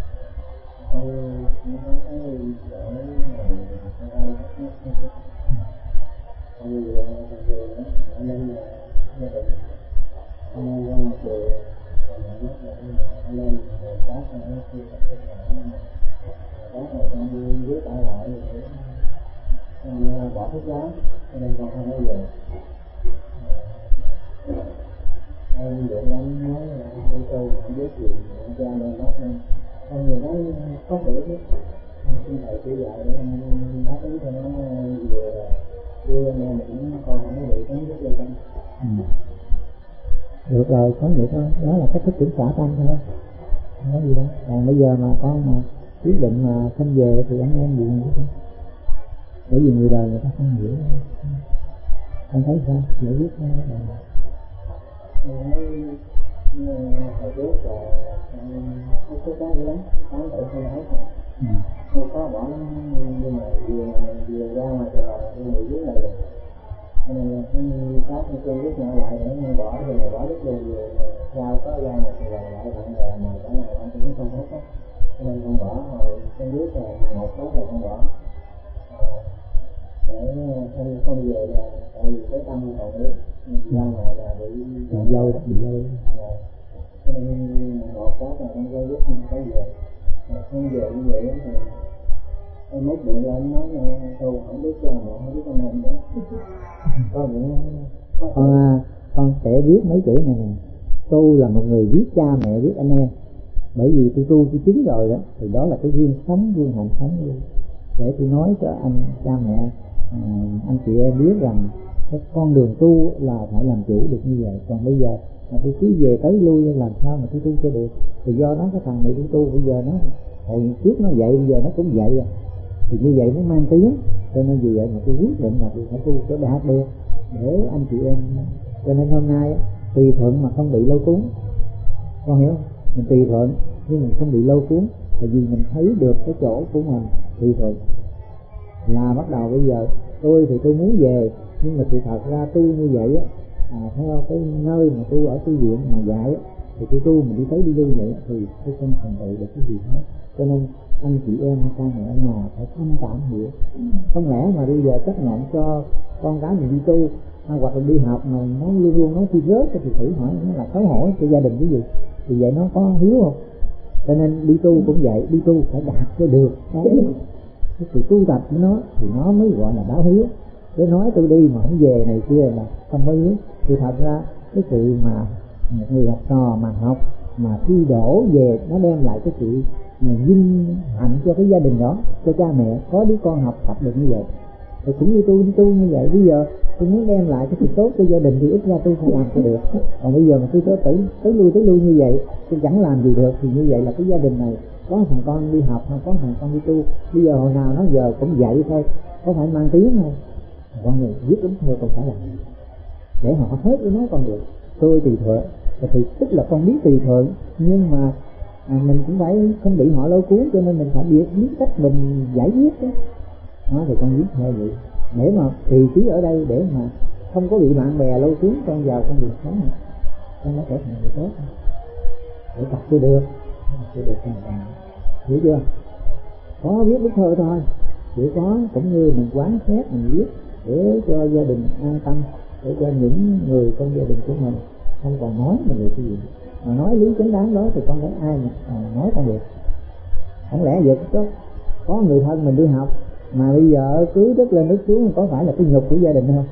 Bỏ thuốc lá cho nên con không có về. Anh được lắm nói là đi tu không biết gì cha lên bác lên con người đó có thể biết xin thầy chỉ dạy để anh đáp ứng cho nó vừa đưa anh em cũng con không có bị tấn rất là tâm. Ừ. Được rồi, có vậy thôi, đó là cách thức kiểm trả tâm thôi, không có gì đâu. Còn bây giờ mà con mà quyết định mà không về thì anh em gì nữa thôi, bởi vì người đời người ta không hiểu. Con thấy sao? Giải quyết sao? Hồi trước là không có cái gì lắm, tám tuổi không nói không có bỏ lắm, nhưng mà vừa vừa ra ngoài trời là tôi bị viết lại rồi, nên cái các cái chân viết nhỏ lại để bỏ rồi mà bỏ rất luôn, vừa sao có ra ngoài trời lại bạn bè mà cả ngày bạn cũng không hết á, nên con bỏ rồi chân viết là một số là con bỏ để không không về là tại vì cái tâm còn yếu, ra ngoài là bị bị lâu đó, bị lâu. Một cái là con quay rất không có về, không về như vậy thì em mốt điện lên nói tôi không biết cha mẹ không biết anh em nữa. Con cũng con à, con sẽ viết mấy chữ này nè. Tu là một người biết cha mẹ biết anh em, bởi vì tôi tu tôi chứng rồi đó, thì đó là cái duyên sống duyên hạnh sống luôn. Để tôi nói cho anh cha mẹ à, anh chị em biết rằng cái con đường tu là phải làm chủ được như vậy. Còn bây giờ mà tôi cứ về tới lui làm sao mà tôi tu cho được, thì do đó cái thằng này tôi tu bây giờ nó hồi trước nó vậy bây giờ nó cũng vậy à, thì như vậy nó mang tiếng. Cho nên vì vậy mà tôi quyết định là tôi phải tu cho đạt được để anh chị em. Cho nên hôm nay tùy thuận mà không bị lâu cuốn, con hiểu không? Mình tùy thuận nhưng mình không bị lâu cuốn, tại vì mình thấy được cái chỗ của mình tùy thuận. Là bắt đầu bây giờ tôi thì tôi muốn về, nhưng mà sự thật ra tu như vậy á, à, theo cái nơi mà tu ở tu viện mà dạy á, thì tôi tu mình đi tới đi lui vậy thì tôi không thành tựu được cái gì hết. Cho nên anh chị em cha mẹ ở nhà phải thông cảm hiểu. Không lẽ mà bây giờ chấp nhận cho con cái mình đi tu hoặc là đi học mà nó luôn luôn nói chi rớt thì thử hỏi nó là xấu hổ cho gia đình cái gì, thì vậy nó có hiếu không? Cho nên đi tu cũng vậy, đi tu phải đạt cho được cái cái sự tu tập của nó thì nó mới gọi là báo hiếu. Để nói tôi đi mà không về này kia là không có hiếu. Thì thật ra cái sự mà một người học trò mà học mà thi đỗ về nó đem lại cái sự vinh hạnh cho cái gia đình đó, cho cha mẹ có đứa con học tập được như vậy. Thì cũng như tôi đi tu như vậy, bây giờ tôi muốn đem lại cái sự tốt cho gia đình thì ít ra tôi phải làm cho được. Còn bây giờ mà tôi tới tới, tới lui tới lui như vậy tôi chẳng làm gì được, thì như vậy là cái gia đình này có thằng con đi học hay có thằng con đi tu, bây giờ hồi nào nó giờ cũng vậy thôi, có phải mang tiếng không? Con người viết đúng thôi, còn phải làm để họ hết với nó còn được. Tôi tùy thuận thì tức là con biết tùy thuận, nhưng mà à, mình cũng phải không bị họ lôi cuốn, cho nên mình phải biết, biết cách mình giải quyết đó. Đó thì con viết theo vậy để mà tùy trí ở đây, để mà không có bị bạn bè lôi cuốn con vào con đường xấu này, con nó trở thành người tốt để tập cho được, cho được hoàn toàn, hiểu chưa? Có viết bức thơ thôi, chỉ có cũng như mình quán xét mình viết để cho gia đình an tâm, để cho những người trong gia đình của mình không còn nói mình được cái gì, mà nói lý chính đáng đó thì con thấy ai mà nói con được. Không lẽ giờ có có người thân mình đi học mà bây giờ cứ tức lên tức xuống, có phải là cái nhục của gia đình không?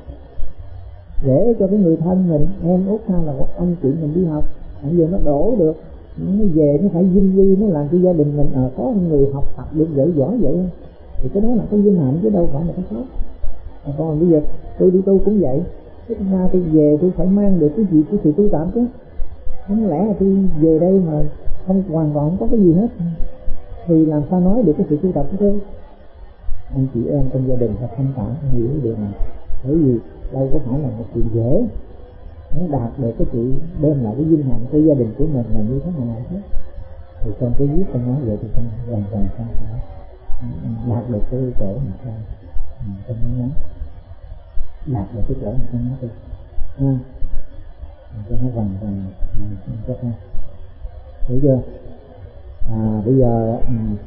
Để cho cái người thân mình, em út hay là ông chị mình đi học, bây giờ nó đổ được, nó về nó phải vinh quy, nó làm cho gia đình mình à, có người học tập được dạy giỏi vậy, thì cái đó là cái vinh hạnh chứ đâu phải là cái tốt. À, còn bây giờ tôi đi tu cũng vậy, tức ra tôi về tôi phải mang được cái gì của sự tu tập chứ. Không lẽ là tôi về đây mà không hoàn toàn không có cái gì hết thì làm sao nói được cái sự tu tập của tôi? anh chị em trong gia đình phải thông cảm, phải hiểu điều này, bởi vì đâu có phải là một chuyện dễ. Muốn đạt được cái sự đem lại cái vinh hạnh cho gia đình của mình là như thế nào chứ. Thì trong cái viết con nói vậy thì con hoàn toàn không phải đạt được cái chỗ mà sao con nói lắm, đạt được cái chỗ mà con nói được ha, cho nó hoàn toàn cho con hiểu chưa. À bây giờ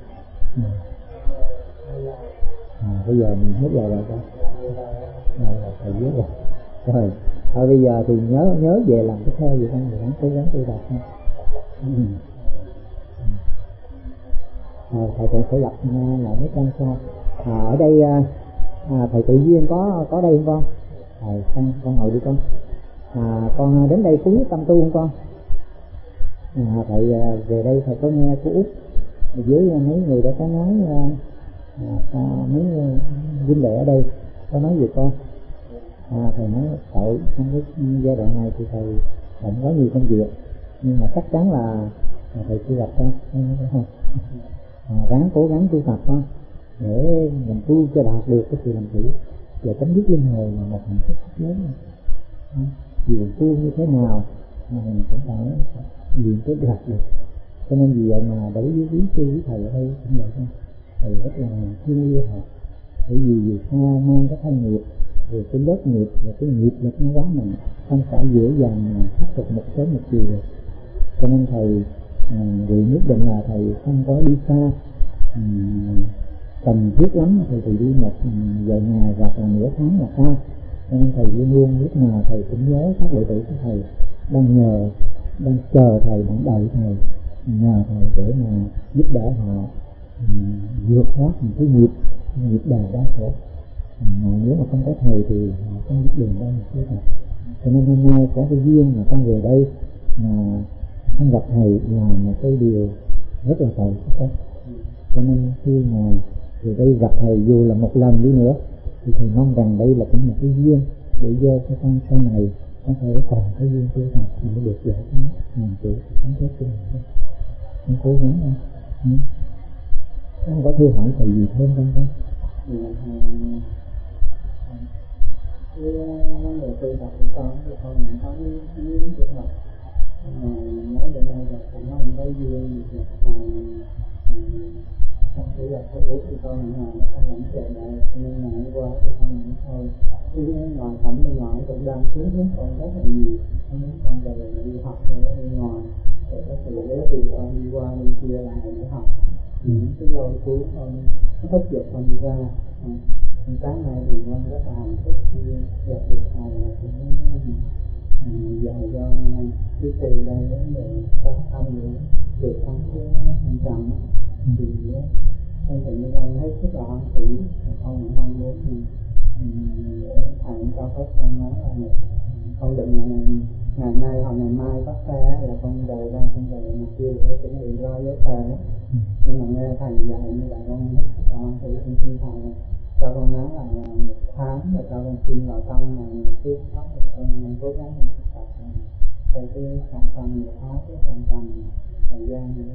à bây giờ mình hết giờ rồi đó, rồi thầy viết rồi. Rồi thôi bây giờ thì nhớ nhớ về làm cái thơ gì con, mình cố gắng tu đọc ha. Ừ. Rồi thầy cũng sẽ lập lại mấy trang sau. À, ở đây à, thầy tự nhiên có có đây không con? Rồi con con ngồi đi con. À, con đến đây cúng tâm tu không con? À, thầy về đây thầy có nghe cô Út dưới mấy người đó có nói à, mấy huynh đệ ở đây có nói về con. À, thầy nói tội trong cái giai đoạn này thì thầy bận có nhiều công việc, nhưng mà chắc chắn là, là thầy chưa gặp con, không? À, ráng cố gắng tu tập con để mình tu cho đạt được cái sự làm chủ và chấm dứt luân hồi là một hạnh phúc rất lớn. À, vì tu như thế nào mà mình cũng phải luyện tới đạt được. Cho nên vì vậy mà đối với quý sư quý thầy ở đây cũng vậy thôi, thầy rất là thương yêu họ, bởi vì vì sao mang cái thân nghiệp rồi cái lớp nghiệp và cái nghiệp lực nó quá nặng, không phải dễ dàng mà khắc phục một sớm một chiều được. Cho nên thầy à, vì nhất định là thầy không có đi xa, à, cần thiết lắm thì thầy đi một vài ngày hoặc là nửa tháng là cao. Cho nên thầy luôn luôn lúc nào thầy cũng nhớ các đệ tử của thầy đang nhờ, đang chờ thầy, đang đợi thầy, nhờ thầy để mà giúp đỡ họ um, vượt thoát những cái nghiệp nghiệp đà đau khổ. Mà nếu mà không có thầy thì họ không biết đường đâu mà cứu thầy. Cho nên hôm nay có cái duyên mà con về đây mà không gặp thầy là một cái điều rất là tội của con. Cho nên khi mà về đây gặp thầy dù là một lần đi nữa thì thầy mong rằng đây là cũng một cái duyên để gieo cho con sau này con phải còn cái duyên tu tập thì mới được giải thoát làm chủ sống chết của mình. Con cố gắng không? Ừ. Con có thư hỏi thầy gì thêm không con? Cái vấn đề tu tập của con thì con cũng có những trường hợp mấy bữa nay là cũng có những cái duyên được con chỉ là có út thì con là con vẫn chờ đợi, cho nên là hôm qua thì con cũng thôi cái ngoài cảnh bên ngoài cũng đang cuốn hút con rất là nhiều, con muốn con về đi học ở bên ngoài để có sự giới thiệu con đi qua bên kia là để học những cái lôi cuốn con nó thúc giục con đi ra. Sáng nay thì con rất là hạnh phúc khi gặp được thầy là cũng dạy cho quý sư đây vấn đề ta thăm được được thắng với quan trọng thì con tự nhiên con thấy rất là hoan hỷ, con cũng mong muốn thầy cho phép con nói là này, con định là ngày nay hoặc ngày mai có xe là con về đây, con về ngày kia để chuẩn bị lo giấy tờ, nhưng mà nghe thầy dạy như vậy con rất là hoan hỷ, con xin thầy cho con nói là một tháng rồi cho con xin vào trong này trước đó rồi con cố gắng tập theo cái sản phẩm nhiều tháng cái sản phẩm thời gian nữa.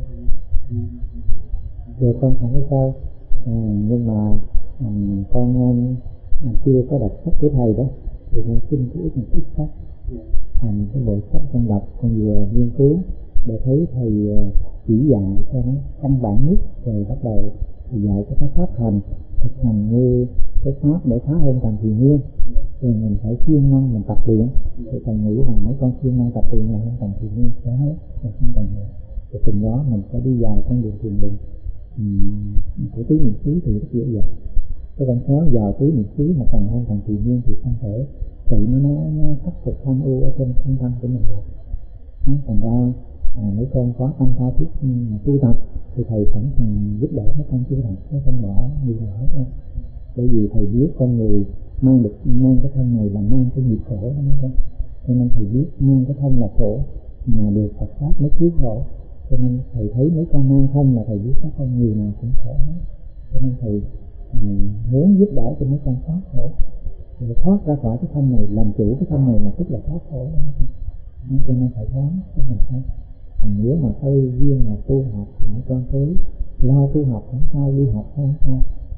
Được con không có sao, à, nhưng mà à, con à, chưa có đọc sách của thầy đó thì con xin cái ít một ít sách, thành cái bộ sách con đọc con vừa nghiên cứu để thấy thầy chỉ dạy cho nó căn bản nhất, rồi bắt đầu thầy dạy cho cái pháp hành thực hành như cái pháp để phá hơn thành thiền nhiên, rồi mình phải siêng năng mình tập luyện. Thì thầy nghĩ rằng mấy con siêng năng tập luyện là hơn thành thiền nhiên sẽ hết, rồi không còn nữa. Thì từ đó mình sẽ đi vào con đường thiền định của tứ niệm xứ thì rất dễ dàng. Cái con khéo vào tứ niệm xứ mà còn hơn thành thiền nhiên thì không thể tự nó nó, nó khắc phục tham ưu ở trên thân tâm của mình được. Nó thành ra à, mấy con có tâm tha thiết tu tập thì thầy sẵn sàng giúp đỡ mấy con tu tập, nó không bỏ gì nào hết đâu. Bởi vì thầy biết con người mang được mang cái thân này là mang cái nghiệp khổ đó mấy con, cho nên thầy biết mang cái thân là khổ mà được Phật pháp mới cứu khổ. Cho nên thầy thấy mấy con mang thân là thầy biết các con người nào cũng khổ hết, cho nên thầy um, muốn giúp đỡ cho mấy con thoát khổ, để thoát ra khỏi cái thân này, làm chủ cái thân này là tức là thoát khổ đó. Cho nên phải thoát cái này thôi. Còn nếu mà thôi duyên là tu học thì mấy con cứ lo tu học không sao, đi học không sao,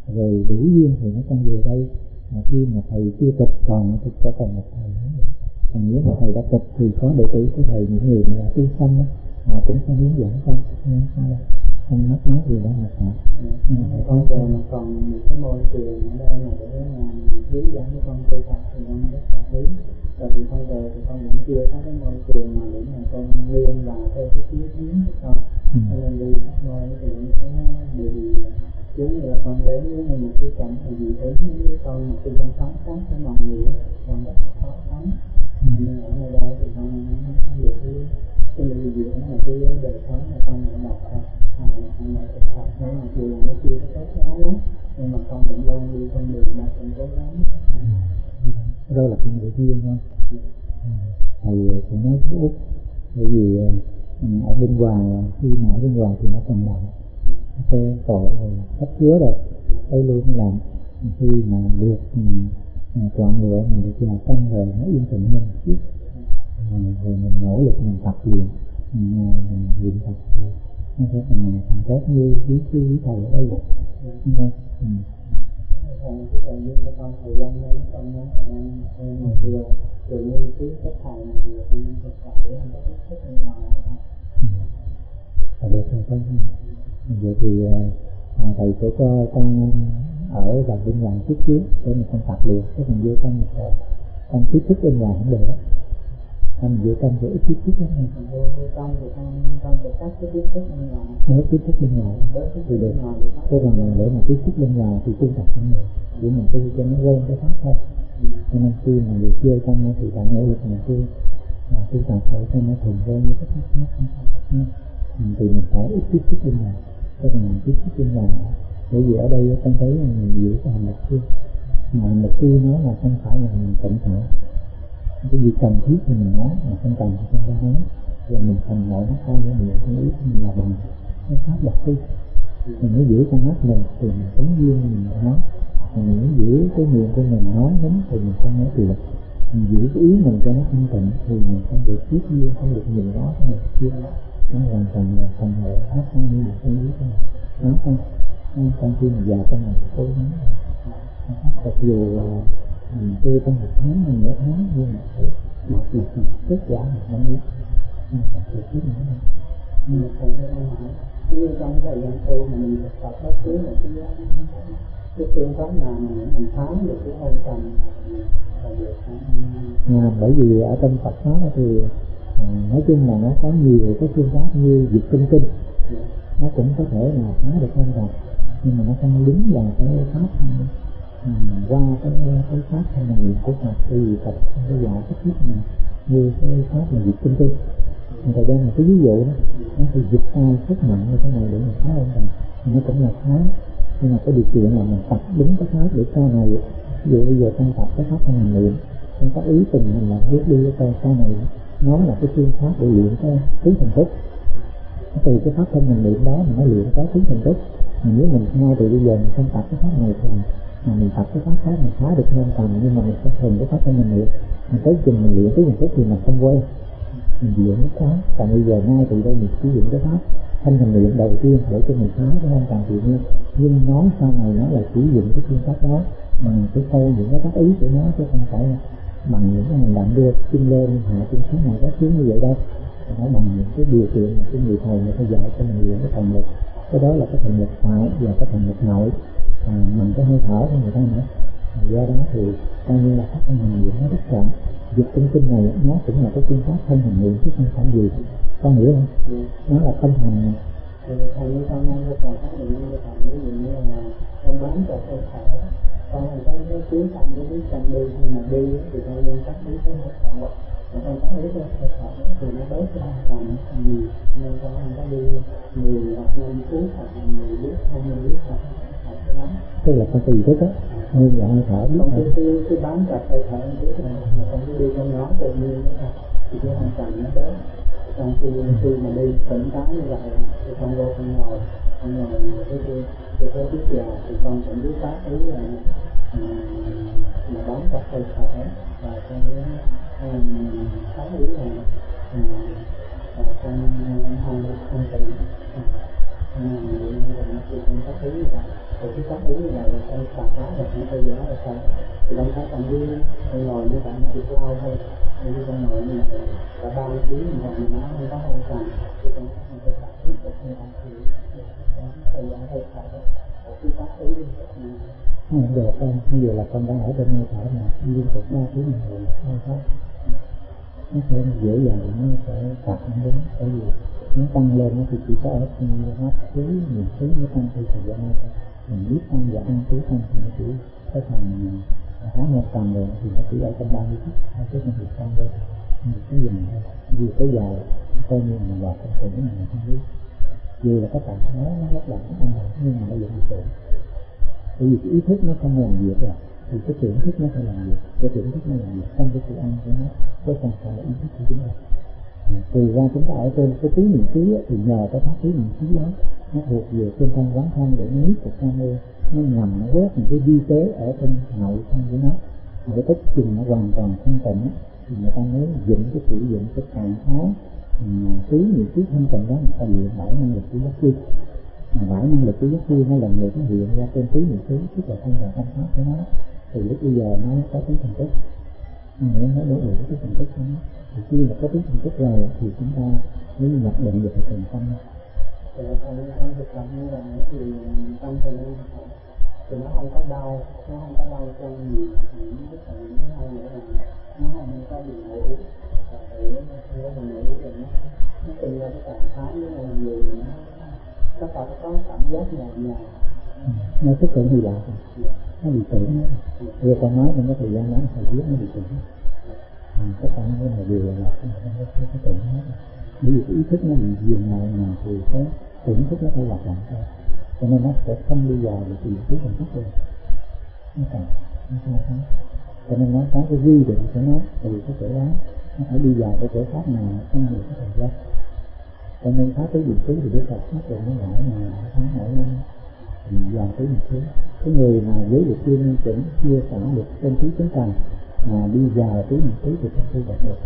rồi đủ duyên thì nó con về đây. Mà khi mà thầy chưa tịch còn thì sẽ còn một thầy nữa. Còn nếu mà thầy đã tịch thì có đệ tử của thầy, những người mà tu sanh đó, họ cũng sẽ hướng dẫn con, không mất mát gì đâu mà sợ. Con giờ mà còn một cái môi trường ở đây mà để mà hướng dẫn cho con tu tập thì con rất là quý. Tại vì con về thì con vẫn chưa có cái môi trường mà để mà con nghiêng vào theo cái ý kiến của con. Cho nên đi khắp nơi thì cũng thấy điều giống như là con đến với một cái cảnh là gì đến với con mà khi con sống khác với mọi người con rất là khó sống. Nhưng ở nơi đây thì con được cái cái lưu diễn là cái đời sống mà con đã đọc thôi. À, con đã thực tập nó mặc dù là nó chưa có tốt lắm lắm, nhưng mà con vẫn đang đi con đường mà con cố gắng. Đó là cái người duyên thôi. Thầy cũng nói với Úc, bởi vì ở bên ngoài, khi mà ở bên ngoài thì nó còn nặng, xe cộ rồi sắp chứa rồi, tới luôn làm. Khi mà được uh, chọn lựa, mình được vào tâm rồi nó yên tĩnh hơn một chút, rồi mình nỗ lực mình tập luyện, mình, mình luyện tập rồi nó sẽ thành thành tốt như quý sư quý thầy ở đây rồi. Ừ. Cái thời gian cho con thời gian đến con nói là đang em vừa vừa nghiên cứu các thầy này vừa đi thực tập để không có tiếp xúc bên ngoài. À, được rồi con. Vậy thì à, thầy sẽ cho con ở vào bên ngoài chút xíu để mình con tập luyện, cái mình vô trong một con tiếp xúc bên ngoài không được đó. Con vô trong thì ít tiếp xúc lắm. Vô trong thì con con sẽ cắt cái tiếp xúc bên ngoài. Nếu tiếp xúc bên ngoài thì được. Thế còn để mà tiếp xúc bên ngoài thì tu tập không được. Chỉ mình tu cho nó quen cái pháp thôi. Cho nên khi mà được vô trong thì bạn nỗ lực mình tu và tu tập để cho nó thường quen với cái pháp pháp. Thì mình phải ít tiếp xúc bên ngoài. Thế còn mình tiếp xúc bên ngoài, bởi vì ở đây con thấy là mình giữ cái hành mục sư. Mà hành mục sư nói là không phải là mình cẩn thận. Cái gì cần thiết thì mình nói, mà không cần thì không có nói. Rồi mình thành nội nó thay với miệng cái ý của mình là bằng cái pháp luật tu. Mình mới giữ con mắt mình thì mình cống duyên mình nói. Mình mới giữ cái miệng của mình nói đúng thì mình không nói chuyện. Mình giữ cái ý mình cho nó thanh tịnh thì mình không được tiếp duyên, không được nhìn nó, không được kia. Nó hoàn toàn là thành nội hết bao nhiêu cái ý của mình. Nói con, con khi mình vào trong này tôi nói là mặc dù mình tôi trong một tháng, mình nửa tháng nhưng mà phải đạt được kết quả mình mong muốn. Mình đạt được kết quả này. Nhưng mà thầy cho con hỏi, như trong thời gian tu mà mình thực tập bất cứ một cái cái phương pháp nào mà mình phá được cái hôn trầm là được không? À, bởi vì ở trong Phật pháp thì à, nói chung là nó có nhiều cái phương pháp như dịch kinh kinh, yeah. Nó cũng có thể là phá được hôn trầm, nhưng mà nó không đúng là cái pháp à, qua cái cái pháp hay là niệm của Phật, thì Phật không có dạy cách nhất mà như cái pháp là dịch kinh kinh. Người ta đem một cái ví dụ đó, nó thì dịch sai rất nặng như thế này để mình phá hôn trầm, nó cũng là phá, nhưng mà cái điều kiện là mình tập đúng cái pháp để sau này, ví dụ bây giờ con tập cái pháp thân hành niệm, con có ý tình mình là bước đi cho sau này nó là cái phương pháp để luyện cái tứ thần thức. Từ cái pháp thân hành niệm đó mình mới luyện cái tứ thần thức. Mà nếu mình ngay từ bây giờ mình không tập cái pháp này thì mà mình tập cái pháp khác mình phá được hôn trầm, nhưng mà mình không thuần cái pháp thân hành niệm, mình tới chừng mình luyện tứ thần thức thì mình không quen, mình luyện cái khác. Còn bây giờ ngay từ đây mình sử dụng cái pháp thanh hành niệm đầu tiên để cho mình phá cái hôn trầm tự nhiên, nhưng nói sau này nó là sử dụng cái phương pháp đó mà cái câu những cái tác ý của nó, chứ không phải là bằng những cái hành động đưa chân lên hạ chân xuống này có xuống như vậy đâu. Nó bằng những cái điều kiện mà cái người thầy người ta dạy cho mình luyện cái thần lực. Cái đó là cái thần lực ngoại và cái thần lực nội, à, bằng cái hơi thở của người ta nữa. À, do đó thì coi như là các cái hành niệm nó rất rộng. Dịch kinh kinh này nó cũng là cái phương pháp thân hành niệm chứ không phải gì. Con hiểu không? Ừ. Nó là tâm hành. Thì thầy như con đang yêu cầu các bệnh nhân yêu cầu ví dụ như là con bám vào hơi thở, con không có cái tiếng tâm cái tiếng tâm đi, nhưng mà đi thì con luôn tác ý cái hơi thở, mà con tác ý cái hơi thở thì nó bớt cái hơi thở nhiều, nên con không có đi mười hoặc năm phút hoặc là mười phút, hai mươi phút hoặc là cái đó. Tức là con tùy thức á, như là hơi thở. Con cứ cứ cứ bám chặt hơi thở một chút này, mà con cứ đi con nói tự nhiên đó thôi, thì cái hơi thở nó bớt. Trong khi khi mà đi tỉnh táo như vậy thì con vô con ngồi con ngồi cái kia cái cái chiếc già thì con cũng biết tác ý là là bám chặt hơi thở và con tác ý là là con an an tịnh. thì con có ý như vậy, thì cái có ý như vậy là con phạt hóa rồi con tôi giá rồi sao? Thì con thấy con đi con ngồi như vậy nó chỉ lao thôi, thì con ngồi như vậy cả ba tiếng rồi mà nó không có không cần, thì con không thể phạt tiếp được như con thì con tôi giá hơi phạt rồi, cái có ý như vậy. Không được con, như vậy là con đang ở bên nơi thở mà liên tục ba tiếng đồng hồ không có, nó sẽ dễ dàng nó sẽ phạt không đúng, bởi vì nó tăng lên nó thì chỉ có ở trong hấp khí nhiều khí nó tăng theo thời gian thôi. Mình biết tăng và ăn khí tăng thì nó chỉ cái phần hóa một tầm rồi thì nó chỉ ở trong ba mươi phút, hai phút nó bị tăng lên một cái dần thôi, vì cái dài coi như là vào trong tưởng mà mình không biết, vì là cái trạng thái nó rất là ăn nhưng mà nó vẫn bị tưởng, bởi vì cái ý thức nó không làm việc rồi thì cái tưởng thức nó phải làm việc, cái tưởng thức nó làm việc trong cái sự ăn của nó, cái không phải là ý thức của chúng ta. Từ ra chúng ta ở trên cái tứ niệm xứ thì nhờ cái pháp tứ niệm xứ đó nó thuộc về trên thân quán thân để nó biết được tham mê, nó nhằm nó quét những cái vi tế ở trong nội thân của nó, để tất chừng nó hoàn toàn thanh tịnh thì người ta mới dựng cái sử dụng cái trạng thái tứ niệm xứ thanh tịnh đó, người ta luyện bảy năng lực của giác chi, mà bảy năng lực của giác chi nó lần lượt nó hiện ra trên tứ niệm xứ, tức là thân và tâm pháp của nó, thì lúc bây giờ nó có tính thành tích, nó mới đủ đủ cái thành tích của nó. Thì khi mà có tính thành tích rồi thì chúng ta mới nhập định được thành tâm. Thì nó không có thực tập như vậy thì trong thời gian thì nó không có đau, nó không có đau trong gì, những cái phần thứ hai nữa là nó không có bị nội yếu, và để nó bị nội yếu rồi nó nó sinh ra cái trạng thái như là người nó có phải có cảm giác nhẹ nhàng, nó xuất tưởng thì lạ, nó bị tưởng nó, vừa con nói trong cái thời gian đó thời tiết nó bị tưởng. À, tất cả những cái này đều là không có cái tưởng hết, bởi vì cái ý thức nó bị dừng lại mà thì cái tưởng thức nó phải hoạt động thôi, cho nên nó sẽ không đi vào được những cái hình thức rồi, nó còn nó không có, cho nên nó có cái quy định của nó từ cái chỗ đó nó phải đi vào cái chỗ khác nào không được cái thời gian, cho nên phá tứ niệm xứ thì Đức Phật xác định nó lại là tháng mỗi năm thì vào tứ niệm xứ. Cái người mà giới được chưa minh chuẩn chưa xả được trên tứ chúng ta mà đi vào tứ niệm xứ thì không tu đạt được,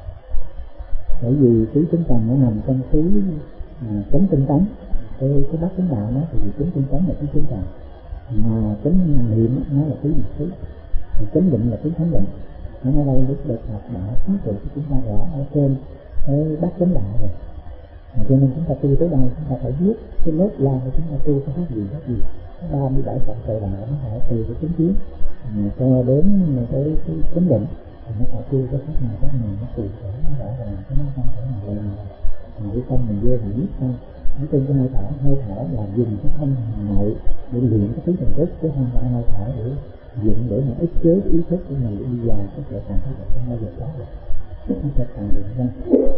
bởi vì tứ chúng ta nó nằm trong tứ à, chánh tinh tấn, cái cái bát chánh đạo nó thì chánh tinh tấn là tứ chúng ta, mà chánh niệm nó là tứ niệm xứ, chánh định là tứ thánh định, nó ở đây Đức Phật đã xác định cho chúng ta rõ ở trên cái bát chánh đạo rồi. À, cho nên chúng ta tu tới đây chúng ta phải biết cái lớp la của chúng ta tu có khác gì khác gì, ba mươi bảy phận tự đạo nó phải từ cái chánh kiến cho đến cái cái chánh định thì nó phải tu cái khác nào khác nào nó cụ thể nó rõ ràng, cái nó không thể nào lên mà cái tâm mình vô mình biết thôi. Ở trên cái hơi thở, hơi thở là dùng cái thân nội để luyện cái tứ thần thức, chứ không phải hơi thở để dựng để mà ức chế cái ý thức của mình đi vào cái trở thành cái vật không bao giờ có được, nó sẽ càng luyện ra.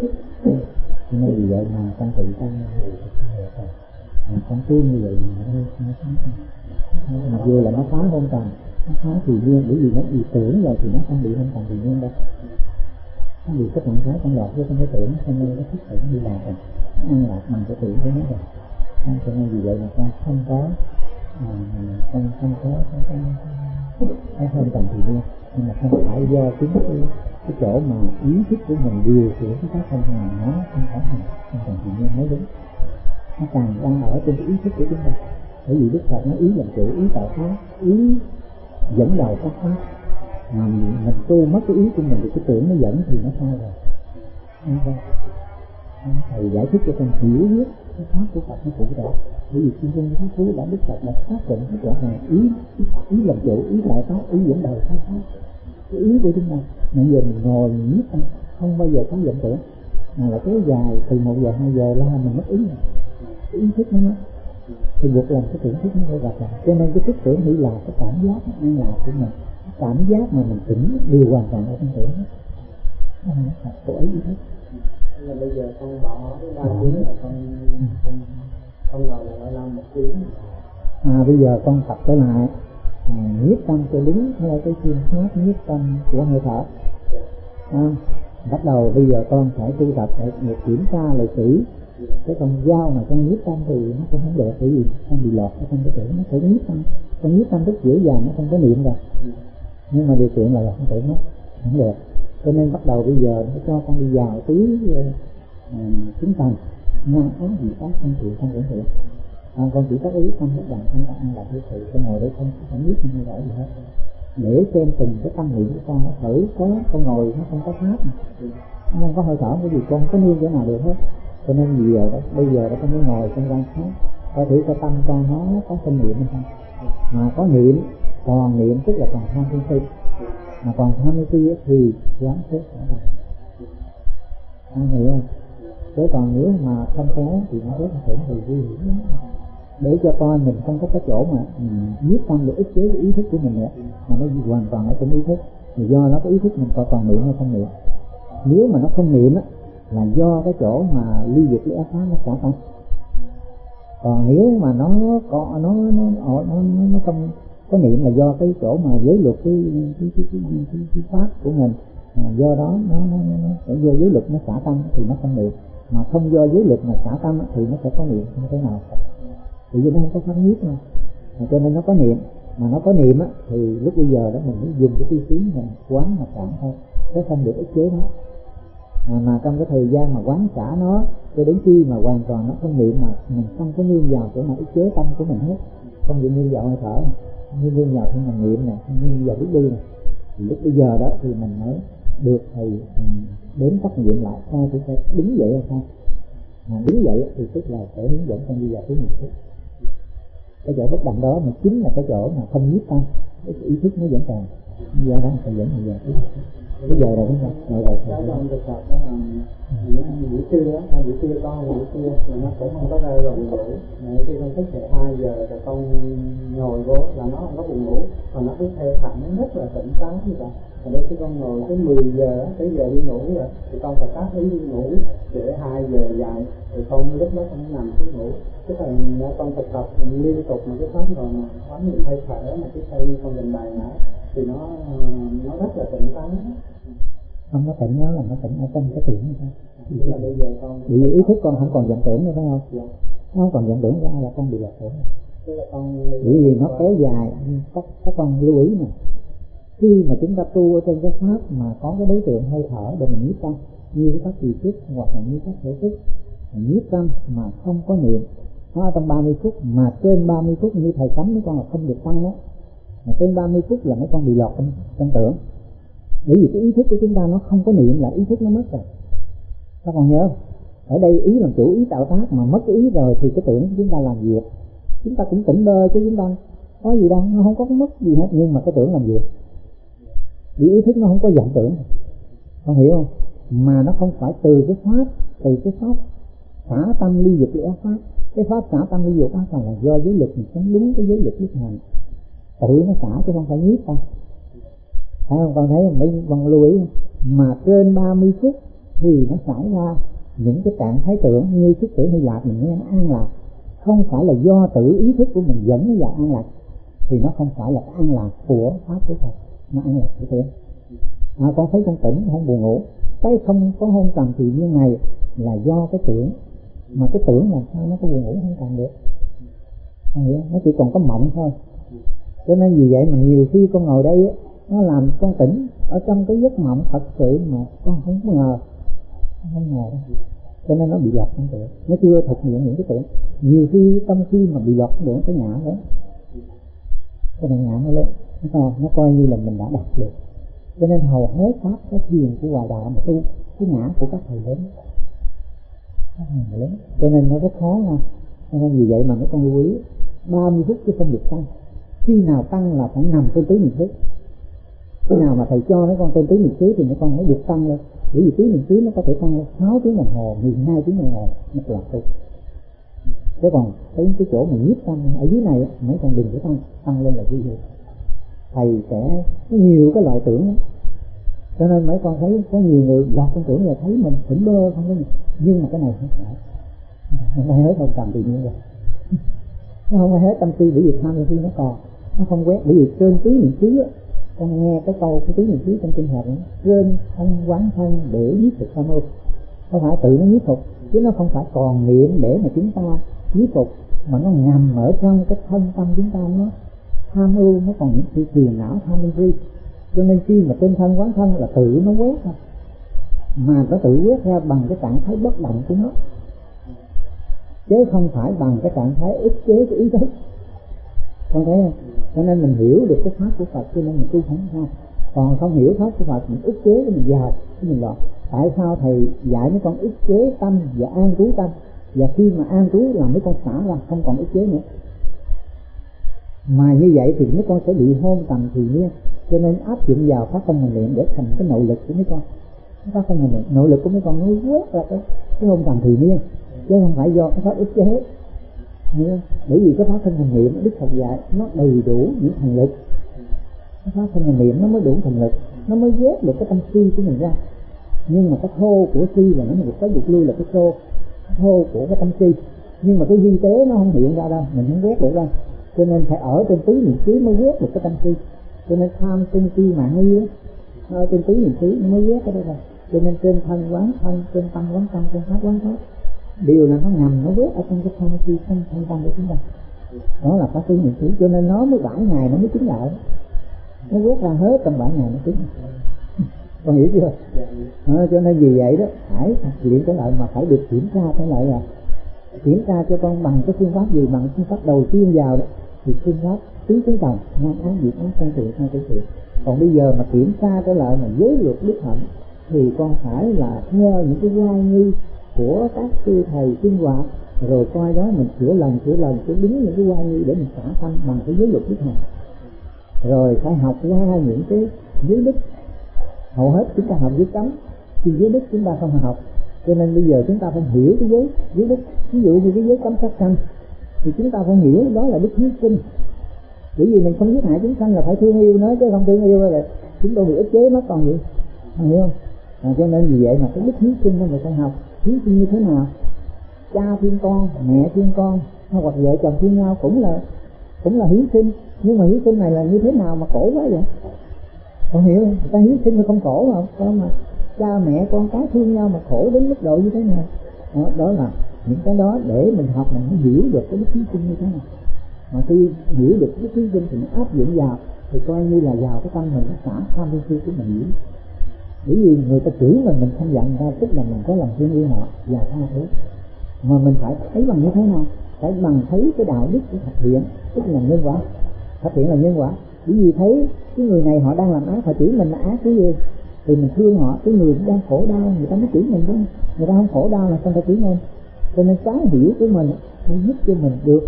Cho nên vì vậy mà con tự tăng người à, con tu như vậy mà nó mặc dù là nó phá hôn trần, nó phá thì duyên, bởi vì nó bị tưởng rồi thì nó không bị hôn trần thì duyên đâu, nó bị cái trạng thái trong lọt với trong cái tưởng, cho nên cái thức tưởng đi lạc rồi, ăn lạc bằng cái tưởng của nó rồi. À, cho nên vì vậy mà con không có à, không không có cái cái, cái hôn trần thì duyên, nhưng mà không phải do chính cái cái chỗ mà ý thức của mình điều khiển cái pháp không nào nó không có thành không thành tự nhiên mới đúng, nó càng đang ở trên cái ý thức của chúng ta, bởi vì Đức Phật nói ý làm chủ, ý tạo pháp, ý dẫn đầu các pháp, mà mình tu mất cái ý của mình thì cái tưởng nó dẫn thì nó sai rồi. Thầy giải thích cho con hiểu biết cái pháp của Phật nó cụ thể, bởi vì trên trên pháp phú đã Đức Phật đã xác định rất rõ ràng ý ý làm chủ, ý tạo pháp, ý dẫn đầu các pháp, cái ý của chúng ta. Bây giờ mình ngồi mình nhất tâm không bao giờ có vọng tưởng, mà là kéo dài từ một giờ hai giờ la mình mất ý rồi, cái ý thức nó mất thì buộc lòng cái tưởng thức nó phải gặp lại. Cho nên cái thức tưởng chỉ là cái cảm giác an lạc của mình, cái cảm giác mà mình tỉnh đều hoàn toàn ở trong tưởng hết, nó không phải của ý thức. Là bây giờ con bỏ cái ba tiếng là con con con ngồi là bao lâu một tiếng? À bây giờ con tập trở lại à, nhiếp tâm cho đúng theo cái phương pháp nhiếp tâm của hơi thở. À, bắt đầu bây giờ con phải tu tập, phải được kiểm tra lại kỹ cái con dao mà con nhiếp tâm thì nó cũng không được, bởi vì con bị lọt ở trong cái tưởng, nó phải nhiếp tâm, con nhiếp tâm rất dễ dàng, nó không có niệm rồi, nhưng mà điều kiện là là không tưởng nó không được. Cho nên bắt đầu bây giờ nó cho con đi vào tứ uh, chúng tầng năng áo gì đó không chịu không tưởng tượng, À, con chỉ tác ý tâm bất động thanh tạng an lạc vô sự, con ngồi đây không không biết không rõ gì hết, để xem từng cái tâm niệm của con nó thử có con ngồi nó không có pháp, nó không có hơi thở cái gì con có nương chỗ nào được hết. Cho nên vì giờ đó, bây giờ đó con mới ngồi con quan sát coi thử cái tâm con nó có sinh niệm hay không. Mà có niệm, còn niệm tức là còn tham sân si, mà còn tham sân si thì quán xét ở đây, con hiểu không? Chứ còn nếu mà không khéo thì nó rất là tưởng thì nguy hiểm lắm. Để cho coi mình không có cái chỗ mà nhiếp tâm để ức chế cái ý thức của mình nữa, mà nó hoàn toàn ở trong ý thức, thì do nó có ý thức mình còn còn niệm hay không niệm. Nếu mà nó không niệm á là do cái chỗ mà ly dục lý ác pháp nó xả tâm. Còn nếu mà nó có nó nó nó nó, nó không có niệm là do cái chỗ mà giới luật cái cái cái cái, cái, cái pháp của mình, à, do đó nó nó nó do giới luật nó xả tâm thì nó không niệm, mà không do giới luật mà xả tâm thì nó sẽ có niệm không thể nào. Vì nó không có pháp nhiếp mà. À, cho nên nó có niệm, mà nó có niệm á thì lúc bây giờ đó mình mới dùng cái tư xí mình quán mà cảm thôi, nó không được ức chế nó. À, mà trong cái thời gian mà quán xả nó cho đến khi mà hoàn toàn nó không niệm, mà mình không có nương vào chỗ mà ức chế tâm của mình hết, không bị nương vào hơi thở, nương nương vào cái hành niệm này, nương vào bước đi này, thì lúc bây giờ đó thì mình mới được thầy đến tác nghiệm lại coi chúng ta đứng dậy hay không. Mà đứng dậy thì tức là sẽ hướng dẫn con đi vào cái nghiệp thức. Cái chỗ bất động đó mà chính là cái chỗ mà không nhiếp tâm, cái ý thức nó vẫn còn. Do đó phải dẫn người vào cái cái giờ rồi đúng không? Rồi rồi. Đó con thực tập đó là buổi trưa á, buổi trưa con buổi trưa mà nó cũng không có ra rồi buồn ngủ. Mà khi con thức dậy hai giờ rồi con ngồi vô là nó không có buồn ngủ, mà nó cứ theo thẳng rất là tỉnh táo như vậy. Và đôi khi con ngồi tới mười giờ tới giờ đi ngủ rồi thì con phải tác ý đi ngủ để hai giờ dài rồi con lúc đó con nằm xuống ngủ. Cái phần con thực tập liên tục mà cái pháp rồi mà quán niệm hơi thở mà cái tay con gần bài ngã thì nó nó rất là tỉnh táo. Không có tỉnh nó là nó tỉnh ở trong cái tưởng thôi. Là bây giờ con vì ý thức con không còn vọng tưởng nữa phải không? Dạ. Nó không còn vọng tưởng ra là con bị lạc tưởng. Tức là con bởi vì nó kéo dài. Các, các con lưu ý nè, khi mà chúng ta tu ở trên cái pháp mà có cái đối tượng hơi thở để mình nhiếp tâm, như cái pháp trì thức hoặc là như pháp thể thức, nhiếp tâm mà không có niệm, nó ở trong ba mươi phút, mà trên ba mươi phút như thầy cấm mấy con là không được tăng đó, mà trên ba mươi phút là mấy con bị lọt trong, trong tưởng. Bởi vì cái ý thức của chúng ta nó không có niệm là ý thức nó mất rồi. Các con nhớ, ở đây ý làm chủ, ý tạo tác, mà mất cái ý rồi thì cái tưởng của chúng ta làm việc. Chúng ta cũng tỉnh bơ chứ chúng ta có gì đâu, nó không có mất gì hết, nhưng mà cái tưởng làm việc. Vì ý thức nó không có vọng tưởng, con hiểu không? Mà nó không phải từ cái pháp, từ cái pháp xả tâm ly dục ly ác pháp. Cái pháp xả tâm ly dục ác pháp là do giới luật mình sống đúng cái giới luật nhất hành, tự nó xả chứ không phải nhiếp tâm. Phải không? Con thấy mấy con lưu ý, mà trên ba mươi phút thì nó xảy ra những cái trạng thái tưởng như thức tưởng Hy Lạp mình nghe nó an lạc, không phải là do tự ý thức của mình dẫn nó vào an lạc, thì nó không phải là cái an lạc của pháp của Phật, nó an lạc của tưởng. À, con thấy con tỉnh không buồn ngủ, cái không có hôn trầm thì như này là do cái tưởng, mà cái tưởng làm sao nó có buồn ngủ không cần được, không hiểu, nó chỉ còn có mộng thôi. Cho nên vì vậy mà nhiều khi con ngồi đây á, nó làm con tỉnh ở trong cái giấc mộng thật sự mà con không có ngờ, không ngờ đâu. Cho nên nó bị lọt trong tưởng, nó chưa thực hiện những cái tưởng. Nhiều khi trong khi mà bị lọt trong tưởng cái ngã lớn, cái ngã nó lớn, nó to, nó coi như là mình đã đạt được. Cho nên hầu hết pháp các thiền của Hoài Đạo mà tu cái ngã của các thầy lớn, các thầy lớn, cho nên nó rất khó nha. Cho nên vì vậy mà mấy con lưu ý ba mươi phút chứ không được tăng. Khi nào tăng là phải nằm trên tứ niệm xứ. Khi nào mà thầy cho mấy con trên tứ niệm xứ thì mấy con mới được tăng lên. Bởi vì tứ niệm xứ nó có thể tăng lên sáu tiếng đồng hồ, mười hai tiếng đồng hồ nó là tu. Thế còn cái cái chỗ mà nhiếp tâm ở dưới này mấy con đừng có tăng, tăng lên là gì vậy? Thầy sẽ có nhiều cái loại tưởng lắm. Cho nên mấy con thấy có nhiều người lọt trong tưởng là thấy mình tỉnh bơ không có gì. Nhưng mà cái này không phải, không phải hết không cầm tự nhiên rồi. Nó không phải hết tâm tư, bởi vì tham khi nó còn, nó không quét. Bởi vì trên tứ niệm xứ á, con nghe cái câu cái tứ niệm xứ trong kinh Phật đó, trên thân quán thân để nhiếp phục tham ưu. Không phải tự nó nhiếp phục, chứ nó không phải còn niệm để mà chúng ta nhiếp phục, mà nó ngầm ở trong cái thân tâm chúng ta, nó tham ưu, nó còn những sự phiền não tham ưu riêng. Cho nên khi mà trên thân quán thân là tự nó quét ra, mà nó tự quét ra bằng cái trạng thái bất động của nó. chứ không phải bằng cái trạng thái ức chế cái ý thức. Con thấy không? Cho nên mình hiểu được cái pháp của Phật cho nên mình tu không sao. Còn không hiểu pháp của Phật mình ức chế cái mình vào cái mình loạn. Tại sao thầy dạy mấy con ức chế tâm và an trú tâm, và khi mà an trú làm mấy con xả ra không còn ức chế nữa, mà như vậy thì mấy con sẽ bị hôn tầm thì nhiên. Cho nên áp dụng vào pháp thân hành niệm để thành cái nội lực của mấy con. Pháp thân hành niệm, nội lực của mấy con nó quét ra cái cái hôn tầm thì nhiên, chứ không phải do cái pháp ức chế. Bởi vì cái pháp thân hành niệm Đức Phật dạy nó đầy đủ những thần lực. Cái pháp thân hành niệm nó mới đủ thần lực, nó mới quét được cái tâm si của mình ra. Nhưng mà cái thô của si là nó một cái dục lui là cái thô, cái thô của cái tâm si. Nhưng mà cái vi tế nó không hiện ra đâu, mình không quét được đâu. Cho nên phải ở trên tứ niệm xứ mới quét được cái tâm si. Cho nên tham sân si mạng nghi á, ở trên tứ niệm xứ nó mới quét cái đó ra. Cho nên trên thân quán thân, trên tâm quán tâm, trên pháp quán pháp, điều là nó ngầm nó quét ở trong cái tham si thân thân tâm của chúng ta. Đó là pháp tứ niệm xứ. Cho nên nó mới bảy ngày nó mới chứng đạo, nó quét ra hết trong bảy ngày nó chứng. Con hiểu chưa? À, cho nên vì vậy đó phải luyện trở lại mà phải được kiểm tra trở lại. Là kiểm tra cho con bằng cái phương pháp gì? Bằng phương pháp đầu tiên vào đó thì phương pháp tứ cái đồng ngang áo diệt áo căn thiện hai cái thiện. Còn bây giờ mà kiểm tra trở lại mà giới luật đức hạnh thì con phải là theo những cái oai nghi của các sư thầy chuyên hoạt, rồi coi đó mình sửa lần sửa lần sửa đúng những cái oai nghi để mình xả thân bằng cái giới luật đức hạnh. Rồi phải học qua những cái giới đức. Hầu hết chúng ta học giới cấm, thì giới đức chúng ta không học. Cho nên bây giờ chúng ta phải hiểu cái giới giới đức. Ví dụ như cái giới cấm sát sanh thì chúng ta phải hiểu đó là đức hy sinh. Bởi vì mình không giết hại chúng sanh là phải thương yêu nó, chứ không thương yêu là chúng tôi bị ức chế mất còn gì. Không hiểu không? À, cho nên vì vậy mà cái đức hy sinh nó mình phải học. Hy sinh như thế nào? Cha thương con, mẹ thương con, hoặc vợ chồng thương nhau cũng là cũng là hy sinh. Nhưng mà hy sinh này là như thế nào mà khổ quá vậy? Con hiểu không? Người ta hy sinh mà không khổ mà, sao mà cha mẹ con cái thương nhau mà khổ đến mức độ như thế nào? Đó, đó là những cái đó để mình học mình mới hiểu được cái đức hy sinh như thế nào. Mà khi hiểu được đức hy sinh thì mình áp dụng vào thì coi như là vào cái tâm mình nó xả tham sân si của mình hiểu. Bởi vì người ta chửi mình mình không giận ra, tức là mình có lòng thương yêu họ và tha thứ. Mà mình phải thấy bằng như thế nào? Phải bằng thấy cái đạo đức của thập thiện, tức là nhân quả. Thập thiện là nhân quả. Bởi vì thấy cái người này họ đang làm ác, họ chửi mình là ác cái gì thì mình thương họ. Cái người đang khổ đau người ta mới chửi mình, đúng không? Người ta không khổ đau là không ta chửi mình. Cho nên cái hiểu của mình nó giúp cho mình được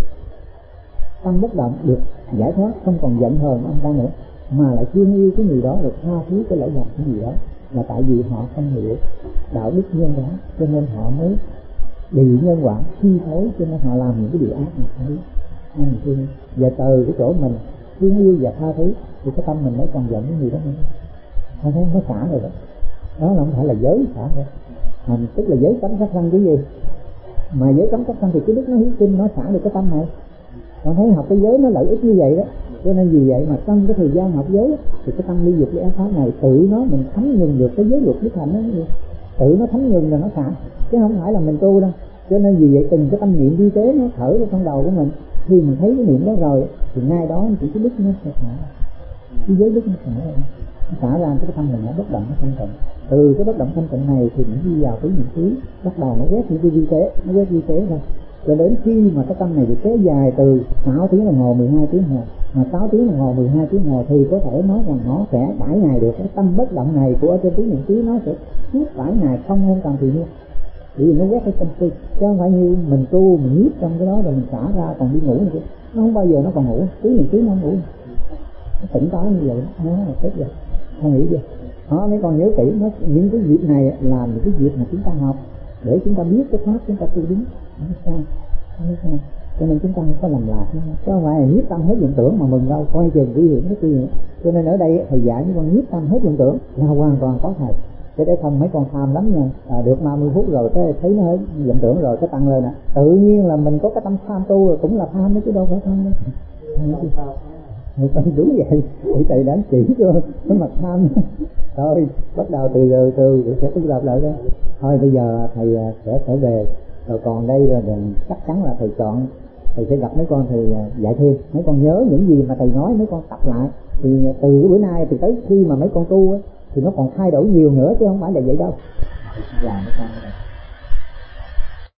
tâm bất động, được giải thoát, không còn giận hờn ông ta nữa, mà lại thương yêu cái người đó, được tha thứ cái lỗi lầm cái gì đó. Là tại vì họ không hiểu đạo đức nhân quả, cho nên họ mới bị nhân quả chi phối, cho nên họ làm những cái điều ác mà không biết. Mình thương. Và từ cái chỗ mình thương yêu và tha thứ thì cái tâm mình mới còn giận cái người đó nữa. Họ thấy nó xả rồi đó. Đó là không phải là giới xả rồi. À, tức là giới cấm sát sanh cái gì? Mà giới cấm sát sanh thì cái đức nó hy sinh, nó xả được cái tâm này. Con thấy học cái giới nó lợi ích như vậy đó. Cho nên vì vậy mà trong cái thời gian học giới thì cái tâm ly dục ly ác pháp này tự nó mình thấm nhuần được cái giới luật đức hạnh đó. Tự nó thấm nhuần là nó xả, chứ không phải là mình tu đâu. Cho nên vì vậy từng cái tâm niệm vi tế nó thở vào trong đầu của mình, khi mình thấy cái niệm đó rồi thì ngay đó chỉ cái đức nó sẽ xả, cái giới đức nó xả ra, nó xả ra cái tâm mình nó bất động, nó thanh tịnh. Từ cái bất động thanh tịnh này thì mình đi vào cái niệm xứ, bắt đầu nó quét những cái vi tế, nó quét vi tế ra, cho đến khi mà cái tâm này được kéo dài từ sáu tiếng đồng hồ, mười hai tiếng đồng hồ, mà sáu tiếng đồng hồ, mười hai tiếng đồng hồ thì có thể nói rằng nó sẽ trải ngày được cái tâm bất động này của ở trên tứ niệm xứ, nó sẽ suốt trải ngày không hôn tầm thì nhiên. Bởi vì nó quét cái tâm si, chứ không phải như mình tu mình nhiếp trong cái đó rồi mình xả ra còn đi ngủ nữa. Nó không bao giờ nó còn ngủ, tứ niệm xứ nó không ngủ, nó tỉnh táo như vậy, nó là tốt rồi. Không nghĩ chưa? Đó, mấy con nhớ kỹ, nó những cái việc này là những cái việc mà chúng ta học để chúng ta biết cái pháp chúng ta tu đúng, không sao, không sao. Cho nên chúng ta không có lầm lạc, chứ không phải là nhiếp tâm hết vọng tưởng mà mừng đâu, coi chừng nguy hiểm cái gì. Cho nên ở đây thầy dạy mấy con nhiếp tâm hết vọng tưởng là hoàn toàn có thầy. Chứ để không mấy con tham lắm nha, à, được ba mươi phút rồi cái thấy nó hết vọng tưởng rồi cái tăng lên nè, tự nhiên là mình có cái tâm tham tu rồi cũng là tham đó chứ đâu phải tham đâu. Đúng vậy, thì thầy đã chỉ cho cái mặt tham. Thôi bắt đầu từ từ từ sẽ tu tập lại đó. Thôi bây giờ thầy sẽ trở về rồi, còn đây là chắc chắn là thầy chọn, thầy sẽ gặp mấy con thầy dạy thêm. Mấy con nhớ những gì mà thầy nói, mấy con tập lại thì từ cái bữa nay thì tới khi mà mấy con tu á, thì nó còn thay đổi nhiều nữa chứ không phải là vậy đâu. Thầy sẽ làm mấy con